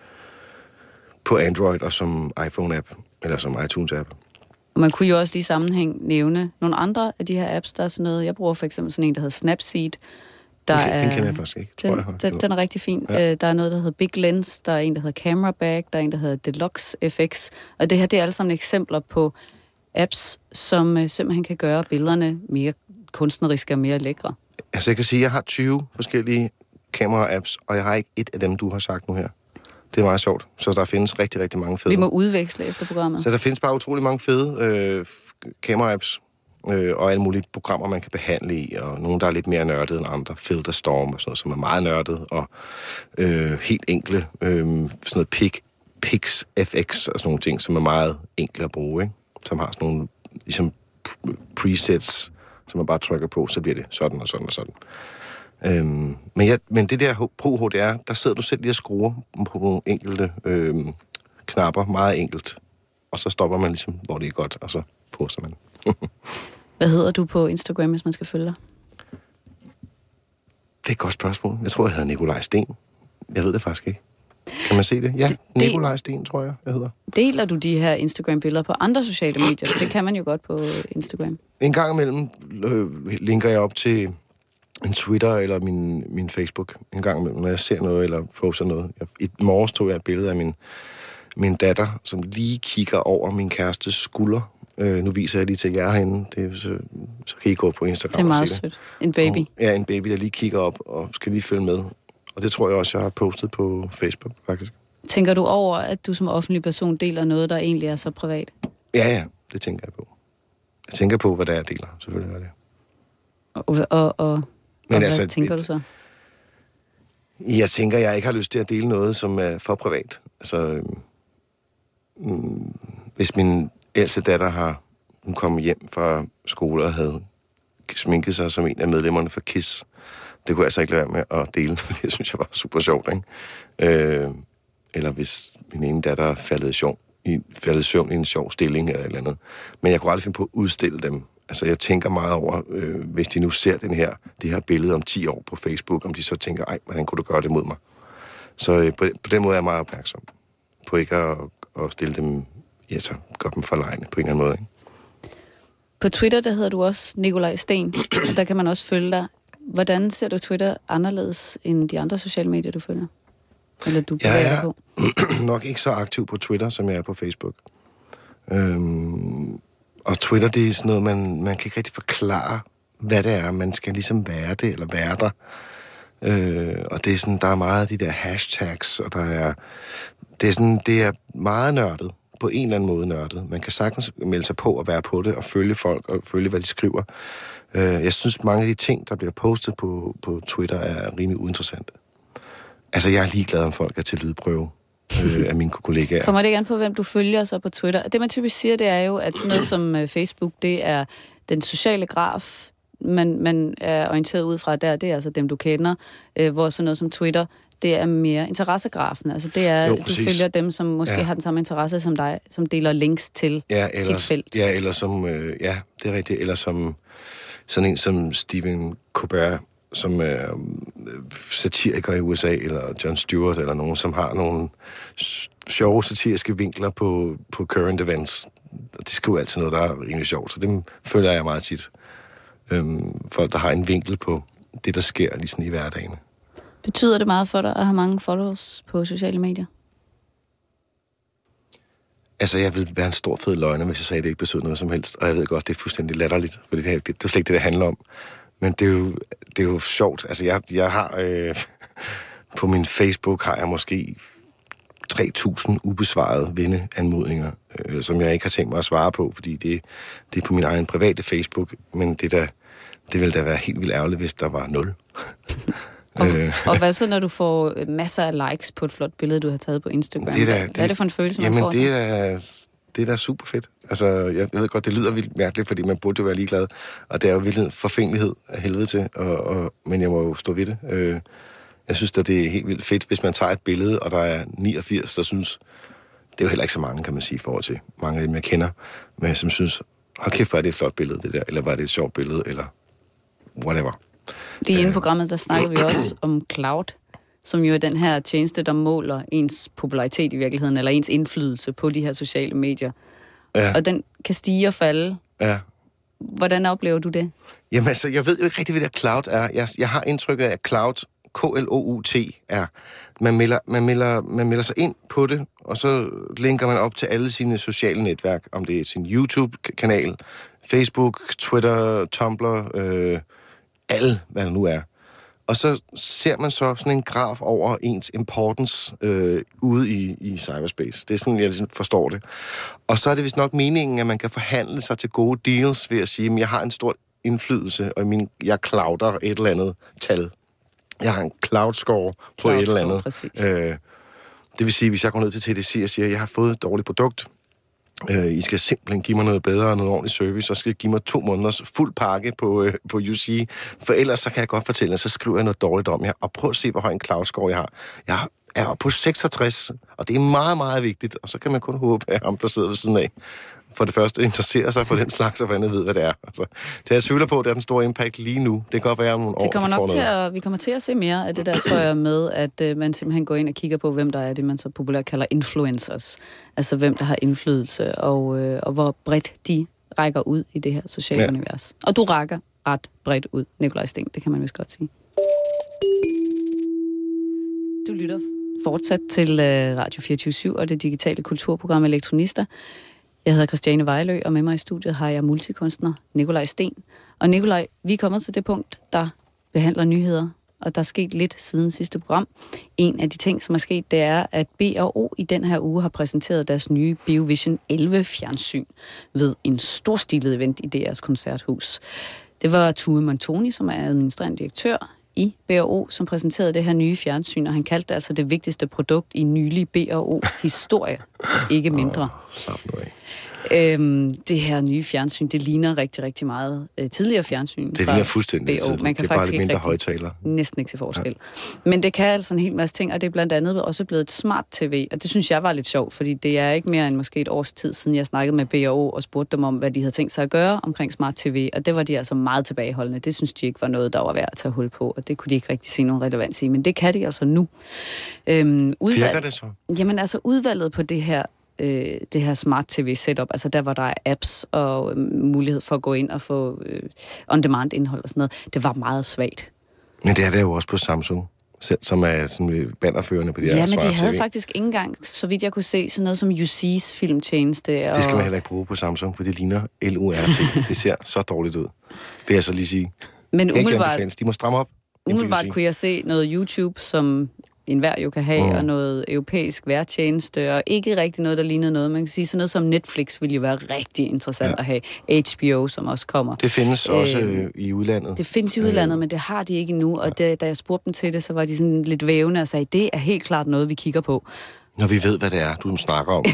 på Android og som iPhone-app, eller som iTunes-app. Og man kunne jo også lige i sammenhæng nævne nogle andre af de her apps, der er sådan noget. Jeg bruger for eksempel sådan en, der hedder Snapseed. Den kender jeg faktisk ikke, tror jeg. Den er rigtig fin. Ja. Der er noget, der hedder Big Lens, der er en, der hedder Camera Bag, der er en, der hedder Deluxe FX. Og det her, det er alle sammen eksempler på apps, som simpelthen kan gøre billederne mere kunstneriske og mere lækre. Altså jeg kan sige, at jeg har 20 forskellige kamera-apps, og jeg har ikke et af dem, du har sagt nu her. Det er meget sjovt. Så der findes rigtig, rigtig mange fede. Vi må udveksle efter programmet. Så der findes bare utrolig mange fede kamera-apps, og alle mulige programmer, man kan behandle i, og nogle, der er lidt mere nørdede end andre. Filterstorm og sådan noget, som er meget nørdet, og helt enkle, sådan noget Pix FX og sådan nogle ting, som er meget enkle at bruge, ikke? Som har sådan nogle ligesom presets, som man bare trykker på, så bliver det sådan og sådan og sådan. Men det der Pro HDR, der sidder du selv lige og skruer på nogle enkelte knapper, meget enkelt, og så stopper man ligesom, hvor det er godt, og så poster man. Hvad hedder du på Instagram, hvis man skal følge dig? Det er et godt spørgsmål. Jeg tror, jeg hedder Nikolaj Sten. Jeg ved det faktisk ikke. Kan man se det? Ja, Nikolaj Sten, tror jeg hedder. Deler du de her Instagram-billeder på andre sociale medier? Det kan man jo godt på Instagram. En gang imellem linker jeg op til en Twitter eller min Facebook. En gang imellem, når jeg ser noget eller poster noget. I morges tog jeg et billede af min datter, som lige kigger over min kærestes skulder. Nu viser jeg lige til jer herinde. Så kan I gå på Instagram. Det er meget sødt. En baby. Ja, en baby, der lige kigger op og skal lige følge med. Og det tror jeg også, jeg har postet på Facebook, faktisk. Tænker du over, at du som offentlig person deler noget, der egentlig er så privat? Ja, det tænker jeg på. Jeg tænker på, hvad der er, jeg deler. Selvfølgelig er det. Men hvad tænker du så? Jeg tænker, jeg ikke har lyst til at dele noget, som er for privat. Altså, hvis min ældste datter hun kom hjem fra skole og havde sminket sig som en af medlemmerne for KISS. Det kunne jeg altså ikke lade være med at dele, for det synes jeg var super sjovt, ikke? Eller hvis min ene datter faldet i søvn i en sjov stilling eller et eller andet. Men jeg kunne aldrig finde på at udstille dem. Altså, jeg tænker meget over, hvis de nu ser det her billede om 10 år på Facebook, om de så tænker, ej, hvordan kunne du gøre det mod mig? Så på den måde er jeg meget opmærksom på ikke at stille dem, ja, så gøre dem for lejende på en eller anden måde, ikke? På Twitter, der hedder du også Nikolaj Sten, og der kan man også følge dig. Hvordan ser du Twitter anderledes end de andre sociale medier, du følger? Eller du bevæger dig på? Nok ikke så aktiv på Twitter, som jeg er på Facebook. Og Twitter, det er sådan noget, man kan ikke rigtig forklare, hvad det er. Man skal ligesom være det, eller være der. Og det er sådan, der er meget af de der hashtags, og det er meget nørdet. På en eller anden måde nørdet. Man kan sagtens melde sig på og være på det, og følge folk, og følge, hvad de skriver. Jeg synes, mange af de ting, der bliver postet på Twitter, er rimelig uinteressante. Altså, jeg er ligeglad, om folk er til lydprøve af mine kollegaer. Kommer det ikke an på, hvem du følger så på Twitter? Det, man typisk siger, det er jo, at sådan noget som Facebook, det er den sociale graf, man er orienteret ud fra der, det er altså dem, du kender, hvor sådan noget som Twitter, det er mere interessegrafen. Altså det er, du følger dem, som måske har den samme interesse som dig, som deler links til dit felt. Ja, eller som, det er rigtigt, eller som sådan en som Stephen Colbert, som er satiriker i USA, eller Jon Stewart, eller nogen, som har nogle sjove satiriske vinkler på current events. De skriver altid noget, der er rimelig sjovt, så dem følger jeg meget tit. Folk, der har en vinkel på det, der sker ligesom i hverdagen. Betyder det meget for dig at have mange followers på sociale medier? Altså, jeg ville være en stor fed løgner, hvis jeg sagde, at det ikke betød noget som helst. Og jeg ved godt, det er fuldstændig latterligt, for det er slet ikke det handler om. Men det er jo sjovt. Altså, jeg har... på min Facebook har jeg måske 3.000 ubesvarede venneanmodninger, som jeg ikke har tænkt mig at svare på, fordi det er på min egen private Facebook. Men det ville da være helt vildt ærgerligt, hvis der var 0. Og hvad så, når du får masser af likes på et flot billede, du har taget på Instagram? Hvad er det for en følelse, man får? Det er da super fedt. Altså, jeg ved godt, det lyder vildt mærkeligt, fordi man burde jo være ligeglad. Og det er jo vildt forfængelighed af helvede til, men jeg må jo stå ved det. Jeg synes, at det er helt vildt fedt, hvis man tager et billede, og der er 89, der synes... Det er jo heller ikke så mange, kan man sige, i forhold til mange af dem, jeg kender, men som synes, hold kæft, var det et flot billede, det der, eller var det et sjovt billede, eller whatever. Lige inden programmet, der snakkede vi også om Cloud, som jo er den her tjeneste, der måler ens popularitet i virkeligheden, eller ens indflydelse på de her sociale medier. Ja. Og den kan stige og falde. Ja. Hvordan oplever du det? Jamen altså, jeg ved jo ikke rigtig, hvad det Cloud er. Jeg har indtrykket af, at Cloud, Klout, er, man melder sig ind på det, og så linker man op til alle sine sociale netværk, om det er sin YouTube-kanal, Facebook, Twitter, Tumblr, alle, hvad det nu er. Og så ser man så sådan en graf over ens importance ude i cyberspace. Det er sådan, jeg ligesom forstår det. Og så er det vist nok meningen, at man kan forhandle sig til gode deals ved at sige, at jeg har en stor indflydelse, og jeg clouder et eller andet tal. Jeg har en cloud score på et eller andet. Det vil sige, hvis jeg går ned til TDC og siger, at jeg har fået et dårligt produkt, I skal simpelthen give mig noget bedre og noget ordentligt service, og skal give mig 2 måneders fuld pakke på UC, for ellers så kan jeg godt fortælle, at så skriver jeg noget dårligt om jer, og prøv at se, hvor høj en cloud score jeg har. Jeg er oppe på 66, og det er meget, meget vigtigt, og så kan man kun håbe, at ham, der sidder ved siden af, for det første interesserer sig for den slags, og for andet ved, hvad det er. Altså, det jeg tvivler på, det er den store impact lige nu. Det kan godt være om nogle år. Vi kommer til at se mere af det der, tror jeg, med, at man simpelthen går ind og kigger på, hvem der er det, man så populært kalder influencers. Altså hvem der har indflydelse, og hvor bredt de rækker ud i det her sociale univers. Og du rækker ret bredt ud, Nikolaj Sten, det kan man vist godt sige. Du lytter fortsat til Radio 24/7 og det digitale kulturprogram Elektronister. Jeg hedder Christiane Vejlø, og med mig i studiet har jeg multikunstner Nikolaj Sten. Og Nikolaj, vi er kommet til det punkt, der behandler nyheder, og der er sket lidt siden sidste program. En af de ting, som er sket, det er, at B&O i den her uge har præsenteret deres nye BioVision 11-fjernsyn ved en storstilet event i DR's koncerthus. Det var Tue Montoni, som er administrerende direktør i B&O, som præsenterede det her nye fjernsyn, og han kaldte det altså det vigtigste produkt i nylig B&O-historie, ikke mindre. Slap nu af. Det her nye fjernsyn, det ligner rigtig, rigtig meget tidligere fjernsyn. Det ligner fuldstændig B&O. Man kan det er bare lidt mindre højtaler. Næsten ikke se forskel. Ja. Men det kan altså en hel masse ting, og det er blandt andet også blevet et smart tv, og det synes jeg var lidt sjovt, fordi det er ikke mere end måske et års tid siden, jeg snakkede med B&O og spurgte dem om, hvad de havde tænkt sig at gøre omkring smart tv, og det var de altså meget tilbageholdende. Det synes de ikke var noget, der var værd at tage hul på, og det kunne de ikke rigtig se nogen relevans i, men det kan de altså nu. Virker det så? Jamen altså udvalget på det her smart tv-setup, altså der, hvor der er apps og mulighed for at gå ind og få on-demand indhold og sådan noget, det var meget svagt. Men det er det jo også på Samsung, selv, som er sådan bannerførende på de her smart TV. Ja, men de havde TV. faktisk ikke engang, så vidt jeg kunne se, sådan noget som UC's filmtjeneste. Det skal man heller ikke bruge på Samsung, for det ligner LURT. Det ser så dårligt ud. Vil jeg så lige sige. Men umiddelbart, de må stramme op. Umiddelbart kunne jeg se noget YouTube, som enhver jo kan have, og noget europæisk vejrtjeneste, og ikke rigtig noget, der ligner noget. Man kan sige, sådan noget som Netflix ville jo være rigtig interessant at have. HBO, som også kommer. Det findes også i udlandet. Det findes i udlandet, men det har de ikke endnu, og da jeg spurgte dem til det, så var de sådan lidt vævende og sagde, det er helt klart noget, vi kigger på. Når vi ved, hvad det er, du snakker om.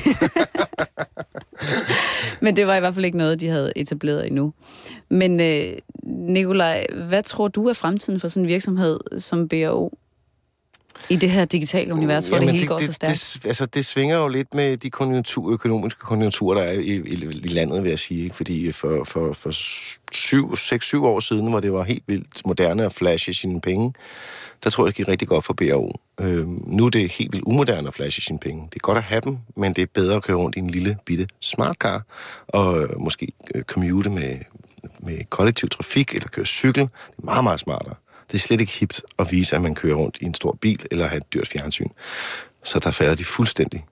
Men det var i hvert fald ikke noget, de havde etableret endnu. Men Nikolaj, hvad tror du er fremtiden for sådan en virksomhed som B&O? I det her digitale univers, hvor det hele går så stærkt? Det svinger jo lidt med de økonomiske konjunkturer, der er i landet, vil jeg sige. Ikke? Fordi for 6-7 år siden, hvor det var helt vildt moderne at flashe sine penge, der tror jeg, det gik rigtig godt for B&O. Nu er det helt vildt umoderne at flashe sine penge. Det er godt at have dem, men det er bedre at køre rundt i en lille bitte smartcar, og måske commute med kollektiv trafik, eller køre cykel. Det er meget, meget smartere. Det er slet ikke hipt at vise, at man kører rundt i en stor bil eller har et dyrt fjernsyn. Så der falder de fuldstændig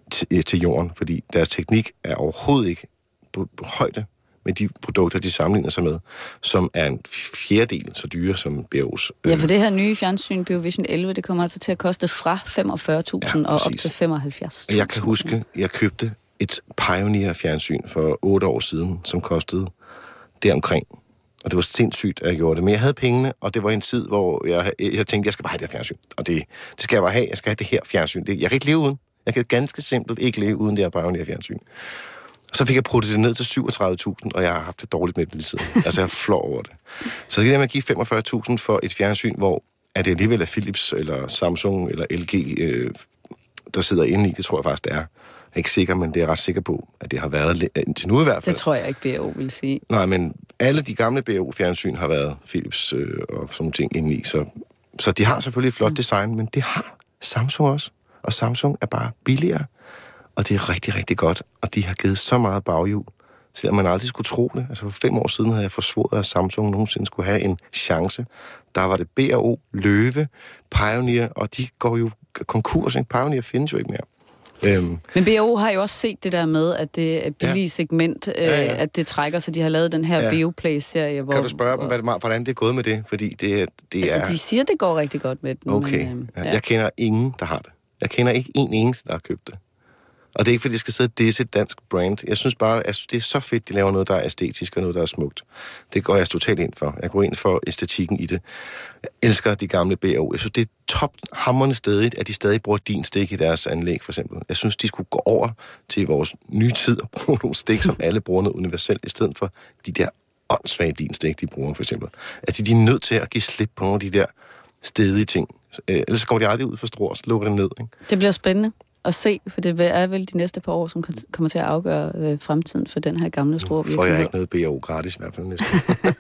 til jorden, fordi deres teknik er overhovedet ikke på højde med de produkter, de sammenligner sig med, som er en fjerdedel så dyre som B&O's. Ja, for det her nye fjernsyn, BeoVision 11, det kommer altså til at koste fra 45.000 og op til 75.000. Jeg kan huske, jeg købte et Pioneer-fjernsyn for 8 år siden, som kostede deromkring. Og det var sindssygt, at jeg gjorde det. Men jeg havde pengene, og det var en tid, hvor jeg tænkte, jeg skal bare have det her fjernsyn. Og det skal jeg bare have. Jeg skal have det her fjernsyn. Jeg kan ikke leve uden. Jeg kan ganske simpelt ikke leve uden det her Pioneer-fjernsyn. Så fik jeg pruttet det ned til 37.000, og jeg har haft det dårligt med det lige siden. Altså, jeg flår over det. Så det der med at give 45.000 for et fjernsyn, hvor er det alligevel er Philips, eller Samsung, eller LG, der sidder inde i, det tror jeg faktisk, det er. Jeg er ikke sikker, men det er jeg ret sikker på, at det har været til nu i hvert fald. Det tror jeg ikke, B&O vil sige. Nej, men alle de gamle B&O-fjernsyn har været Philips og sådan ting inde i, så de har selvfølgelig et flot design, men det har Samsung også. Og Samsung er bare billigere, og det er rigtig, rigtig godt. Og de har givet så meget baghjul, selvom man aldrig skulle tro det. Altså for 5 år siden havde jeg forsvoret, at Samsung nogensinde skulle have en chance. Der var det B&O, Løve, Pioneer, og de går jo konkurs. En Pioneer findes jo ikke mere. Men B&O har jo også set det der med, at det er billige segment, at det trækker, så de har lavet den her BeoPlay-serie. Kan du spørge dem, hvordan det er gået med det? Fordi det er... de siger, det går rigtig godt med den. Okay, men, jeg kender ingen, der har det. Jeg kender ikke en eneste, der har købt det. Og det er ikke, fordi jeg skal sidde og disse et dansk brand. Jeg synes bare, at det er så fedt, de laver noget, der er æstetisk og noget, der er smukt. Det går jeg totalt ind for. Jeg går ind for æstetikken i det. Jeg elsker de gamle B&O. Jeg synes, det er tophamrende stedigt, at de stadig bruger din stik i deres anlæg, for eksempel. Jeg synes, de skulle gå over til vores nye tid og bruge nogle stik, som alle bruger noget universelt, i stedet for de der åndssvage din stik, de bruger, for eksempel. At de er nødt til at give slip på nogle af de der stedige ting. Ellers kommer de aldrig ud for strå og lukker dem ned. Ikke? Det bliver spændende at se, for det er vel de næste par år, som kommer til at afgøre fremtiden for den her gamle store virksomhed. Får jeg ikke noget B&O gratis i hvert fald næste.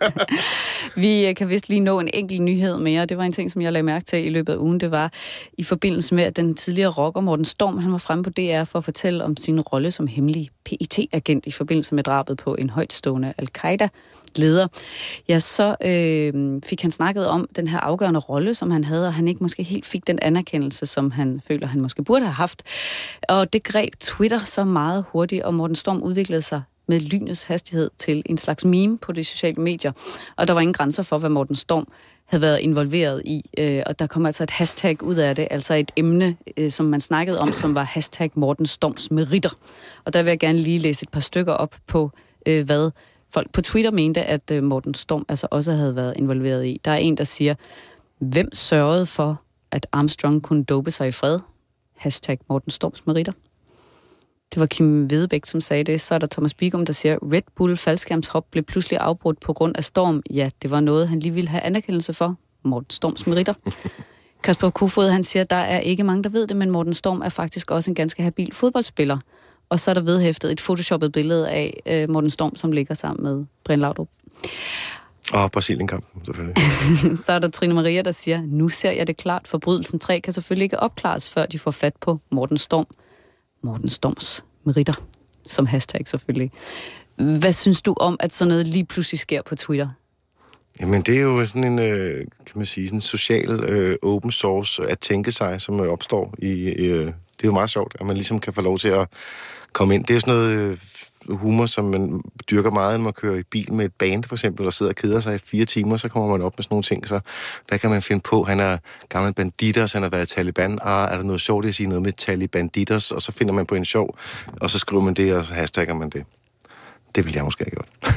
Vi kan vist lige nå en enkelt nyhed mere. Det var en ting, som jeg lagde mærke til i løbet af ugen. Det var i forbindelse med, at den tidligere rocker Morten Storm, han var fremme på DR for at fortælle om sin rolle som hemmelig PET-agent i forbindelse med drabet på en højtstående Al-Qaida-leder. Ja, så fik han snakket om den her afgørende rolle, som han havde, og han ikke måske helt fik den anerkendelse, som han føler, han måske burde have haft. Og det greb Twitter så meget hurtigt, og Morten Storm udviklede sig med lynets hastighed til en slags meme på de sociale medier. Og der var ingen grænser for, hvad Morten Storm havde været involveret i. Og der kom altså et hashtag ud af det, altså et emne, som man snakkede om, som var hashtag Morten Storms meritter. Og der vil jeg gerne lige læse et par stykker op på, hvad folk på Twitter mente, at Morten Storm altså også havde været involveret i. Der er en, der siger: Hvem sørgede for, at Armstrong kunne dope sig i fred? #Morten Storms meritter. Det var Kim Vedebæk, som sagde det. Så er der Thomas Bigum, der siger, Red Bull faldskærmshop blev pludselig afbrudt på grund af storm. Ja, det var noget, han lige ville have anerkendelse for. Morten Storms meritter. Kasper Kofod, han siger, der er ikke mange, der ved det, men Morten Storm er faktisk også en ganske habil fodboldspiller. Og så er der vedhæftet et photoshoppet billede af Morten Storm, som ligger sammen med Brian Laudrup. Og Brasilien-kampen, selvfølgelig. Så er der Trine Maria, der siger, nu ser jeg det klart, forbrydelsen 3 kan selvfølgelig ikke opklares, før de får fat på Morten Storm. Morten Storms meritter, som hashtag selvfølgelig. Hvad synes du om, at sådan noget lige pludselig sker på Twitter? Jamen, det er jo sådan en, kan man sige, sådan en social open source at tænke sig, som opstår i... det er jo meget sjovt, at man ligesom kan få lov til at komme ind. Det er jo sådan noget humor, som man dyrker meget, når man kører i bil med et band, for eksempel, og sidder og keder sig i 4 timer, så kommer man op med sådan nogle ting, så der kan man finde på, han er gammel banditers, han har været Taliban, er der noget sjovt at sige noget med Talibanditers, og så finder man på en sjov, og så skriver man det, og så hashtagger man det. Det vil jeg måske have gjort.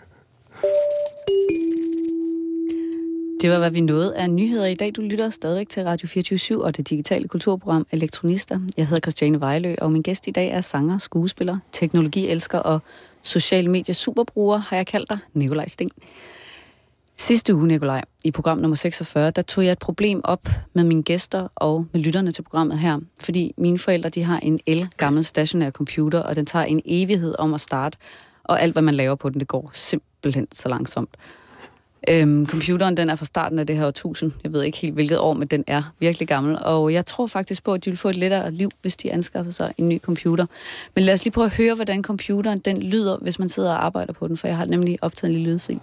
Det var, hvad vi nåede af nyheder i dag. Du lytter stadigvæk til Radio 24/7 og det digitale kulturprogram Elektronister. Jeg hedder Christiane Vejlø, og min gæst i dag er sanger, skuespiller, teknologielsker og social medie superbruger, har jeg kaldt dig, Nikolaj Sten. Sidste uge, Nikolaj, i program nummer 46, der tog jeg et problem op med mine gæster og med lytterne til programmet her, fordi mine forældre, de har en gammel stationær computer, og den tager en evighed om at starte, og alt, hvad man laver på den, det går simpelthen så langsomt. Computeren, den er fra starten af det her årtusind. Jeg ved ikke helt, hvilket år, men den er virkelig gammel. Og jeg tror faktisk på, at de vil få et lettere liv, hvis de anskaffer sig en ny computer. Men lad os lige prøve at høre, hvordan computeren den lyder, hvis man sidder og arbejder på den, for jeg har nemlig optaget en lille lydfil.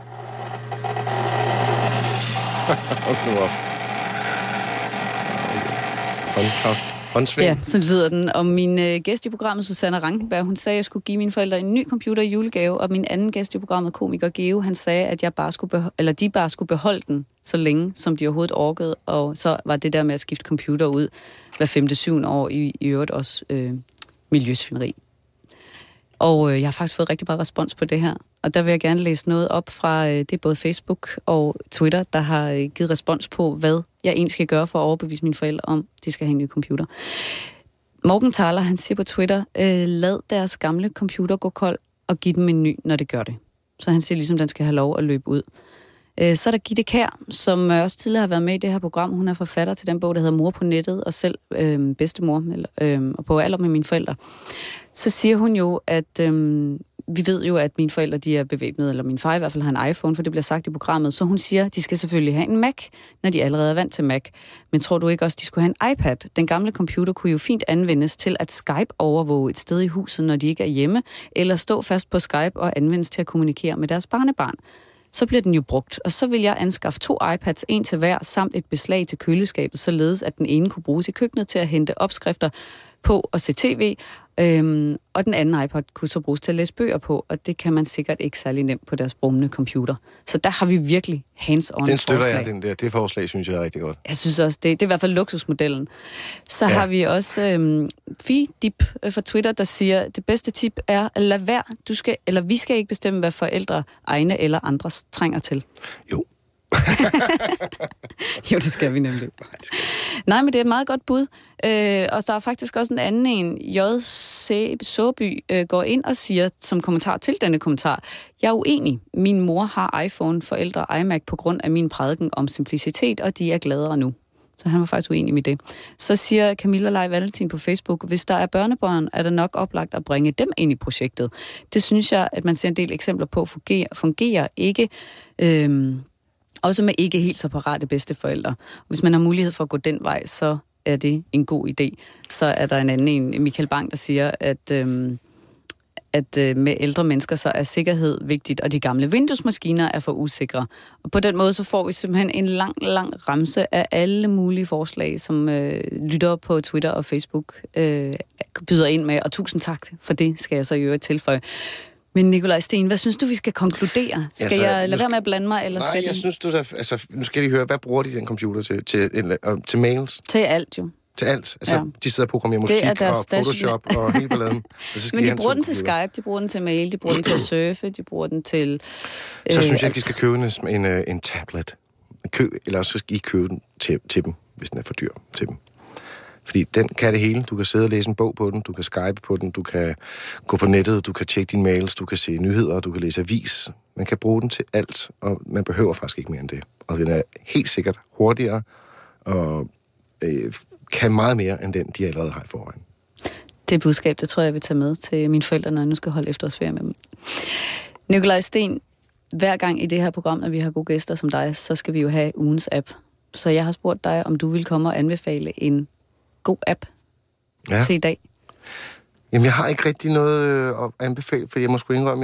Håndsving. Ja, så lyder den. Og min gæst i programmet, Susanne Rankenberg, hun sagde, at jeg skulle give mine forældre en ny computer i julegave, og min anden gæst i programmet, komiker Geo, han sagde, at jeg bare skulle de bare skulle beholde den så længe, som de overhovedet orkede, og så var det der med at skifte computer ud hver 5-7 år i øvrigt også miljøsvineri. Og jeg har faktisk fået rigtig meget respons på det her. Og der vil jeg gerne læse noget op fra, det er både Facebook og Twitter, der har givet respons på, hvad jeg egentlig skal gøre for at overbevise mine forældre om, de skal have en ny computer. Morgan Thaler, han siger på Twitter, lad deres gamle computer gå kold og giv dem en ny, når det gør det. Så han siger ligesom, den skal have lov at løbe ud. Så er der Gitte Kjær, som også tidligere har været med i det her program. Hun er forfatter til den bog, der hedder Mor på nettet, og selv bedstemor, og på alder med mine forældre. Så siger hun jo, at vi ved jo, at mine forældre, de er bevæbnet, eller min far i hvert fald har en iPhone, for det bliver sagt i programmet. Så hun siger, at de skal selvfølgelig have en Mac, når de allerede er vant til Mac. Men tror du ikke også, de skulle have en iPad? Den gamle computer kunne jo fint anvendes til at Skype overvåge et sted i huset, når de ikke er hjemme, eller stå fast på Skype og anvendes til at kommunikere med deres barnebarn. Så bliver den jo brugt, og så vil jeg anskaffe 2 iPads, en til hver, samt et beslag til køleskabet, således at den ene kunne bruges i køkkenet til at hente opskrifter på og se tv, og den anden iPod kunne så bruges til at læse bøger på, og det kan man sikkert ikke særlig nemt på deres brummende computer. Så der har vi virkelig hands-on den støtter forslag. Jeg, det forslag synes jeg er rigtig godt. Jeg synes også, det er i hvert fald luksusmodellen. Så har vi også Fidip fra Twitter, der siger, det bedste tip er at lade være. Vi skal ikke bestemme, hvad forældre, egne eller andres trænger til. Jo. Jo, det skal vi nemlig. Nej, men det er et meget godt bud. Og der er faktisk også en anden en. J.C. Såby går ind og siger, som kommentar til denne kommentar, jeg er uenig. Min mor har iPhone, forældre iMac på grund af min prædiken om simplicitet, og de er gladere nu. Så han var faktisk uenig med det. Så siger Camilla Lej Valentin på Facebook, hvis der er børnebørn, er det nok oplagt at bringe dem ind i projektet. Det synes jeg, at man ser en del eksempler på, fungerer ikke. Også med ikke helt så parate bedsteforældre. Hvis man har mulighed for at gå den vej, så er det en god idé. Så er der en anden, Michael Bang, der siger, at med ældre mennesker, så er sikkerhed vigtigt, og de gamle Windows-maskiner er for usikre. Og på den måde, så får vi simpelthen en lang remse af alle mulige forslag, som lytter på Twitter og Facebook byder ind med. Og tusind tak for det, skal jeg så i øvrigt tilføje. Men Nikolaj Sten, hvad synes du, vi skal konkludere? Skal jeg lade være med at blande mig? Eller nej, jeg synes, nu skal de høre, hvad bruger de den computer til mails? Til alt jo. Til alt? Altså, ja. De sidder og programmerer musik og Photoshop og hele balladen. Men de bruger den til Skype, de bruger den til mail, de bruger den til at surfe, de bruger den til... Så synes jeg ikke, de skal købe en tablet. eller så skal I købe den til dem, hvis den er for dyr til dem. Fordi den kan det hele. Du kan sidde og læse en bog på den, du kan skype på den, du kan gå på nettet, du kan tjekke dine mails, du kan se nyheder, du kan læse avis. Man kan bruge den til alt, og man behøver faktisk ikke mere end det. Og den er helt sikkert hurtigere, og kan meget mere end den, de allerede har i forvejen. Det budskab, det tror jeg vil tage med til mine forældre, når jeg nu skal holde efterårsferie med dem. Nikolaj Steen, hver gang i det her program, når vi har gode gæster som dig, så skal vi jo have ugens app. Så jeg har spurgt dig, om du vil komme og anbefale en god app til i dag. Jamen, jeg har ikke rigtig noget at anbefale, for jeg må sgu indrømme,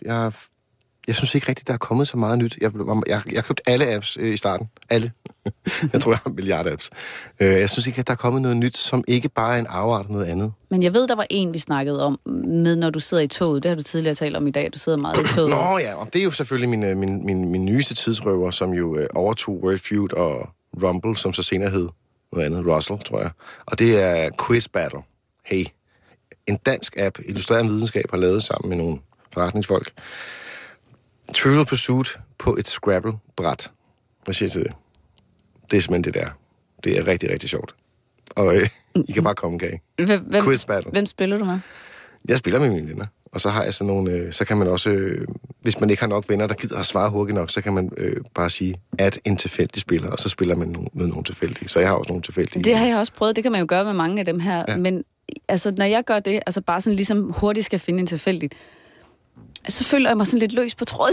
jeg synes ikke rigtigt, der er kommet så meget nyt. Jeg købte alle apps i starten. Alle. Jeg tror, jeg har 1 milliard apps. Jeg synes ikke, at der er kommet noget nyt, som ikke bare er en afart af noget andet. Men jeg ved, der var en, vi snakkede om, med når du sidder i toget. Det har du tidligere talt om i dag. Du sidder meget i toget. Nå ja, og det er jo selvfølgelig min nyeste tidsrøver, som jo overtog Wordfeud og Rumble, som så senere hed noget andet, Russell, tror jeg. Og det er Quiz Battle. Hey, en dansk app, Illustreret Videnskab, har lavet sammen med nogle forretningsfolk. Trivial Pursuit på et Scrabble-bræt. Hvad siger jeg til det? Det er simpelthen det der. Det er rigtig, rigtig sjovt. Og I kan bare komme, kan I? Quiz Battle. Hvem spiller du med? Jeg spiller med mine venner. Og så har jeg sådan nogle... så kan man også... hvis man ikke har nok venner, der gider at svare hurtigt nok, så kan man bare sige, at en tilfældig spiller, og så spiller man med nogle tilfældige. Så jeg har også nogle tilfældige. Det har jeg også prøvet. Det kan man jo gøre med mange af dem her. Ja. Men altså, når jeg gør det, altså bare sådan ligesom hurtigt skal finde en tilfældig, så føler jeg mig sådan lidt løs på tråden.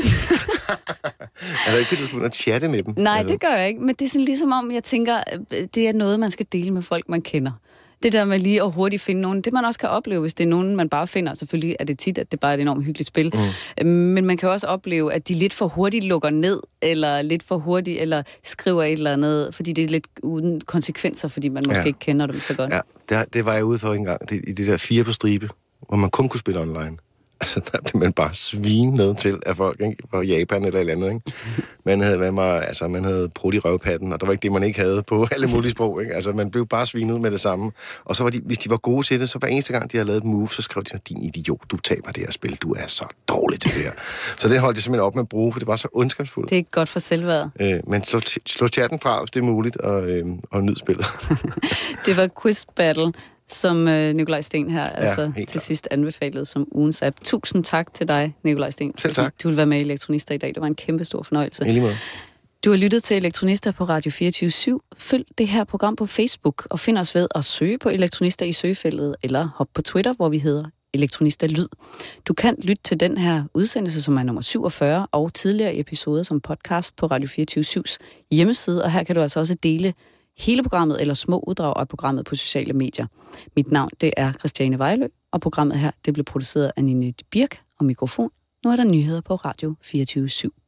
Er det ikke, at du begynder at chatte med dem? Nej, det gør jeg ikke. Men det er sådan ligesom om, jeg tænker, det er noget, man skal dele med folk, man kender. Det der med lige at hurtigt finde nogen, det man også kan opleve, hvis det er nogen, man bare finder. Selvfølgelig er det tit, at det bare er et enormt hyggeligt spil. Men man kan også opleve, at de lidt for hurtigt lukker ned, eller lidt for hurtigt, eller skriver et eller andet, fordi det er lidt uden konsekvenser, fordi man måske ikke kender dem så godt. Ja, det var jeg ude for en gang. I det der 4 på stribe, hvor man kun kunne spille online. Altså, der blev man bare svinet til af folk, ikke? Fra Japan eller et eller andet, ikke? Man havde brudt i røvpatten, og der var ikke det, man ikke havde på alle mulige sprog, ikke? Altså, man blev bare svinet med det samme. Og så var hvis de var gode til det, så hver eneste gang, de havde lavet et move, så skrev de, din idiot, du taber det her spil, du er så dårlig til det her. Så det holdt de simpelthen op med at bruge, for det var så ondskabsfuldt. Det er ikke godt for selvværd. Men slå chatten fra, hvis det er muligt, og nyd spillet. Det var Quiz Battle, som Nikolaj Steen her til sidst anbefalet som ugens app. Tusind tak til dig, Nikolaj Steen. Selv tak. Du vil være med i Elektronister i dag. Det var en kæmpe stor fornøjelse. I lige måde. Du har lyttet til Elektronister på Radio 24/7. Følg det her program på Facebook, og find os ved at søge på Elektronister i søgefeltet, eller hop på Twitter, hvor vi hedder Elektronister Lyd. Du kan lytte til den her udsendelse, som er nummer 47, og tidligere episoder som podcast på Radio 24/7's hjemmeside, og her kan du altså også dele hele programmet eller små uddrag af programmet på sociale medier. Mit navn, det er Christiane Vejlø, og programmet her, det blev produceret af Nina Birk og mikrofon. Nu er der nyheder på Radio 24/7.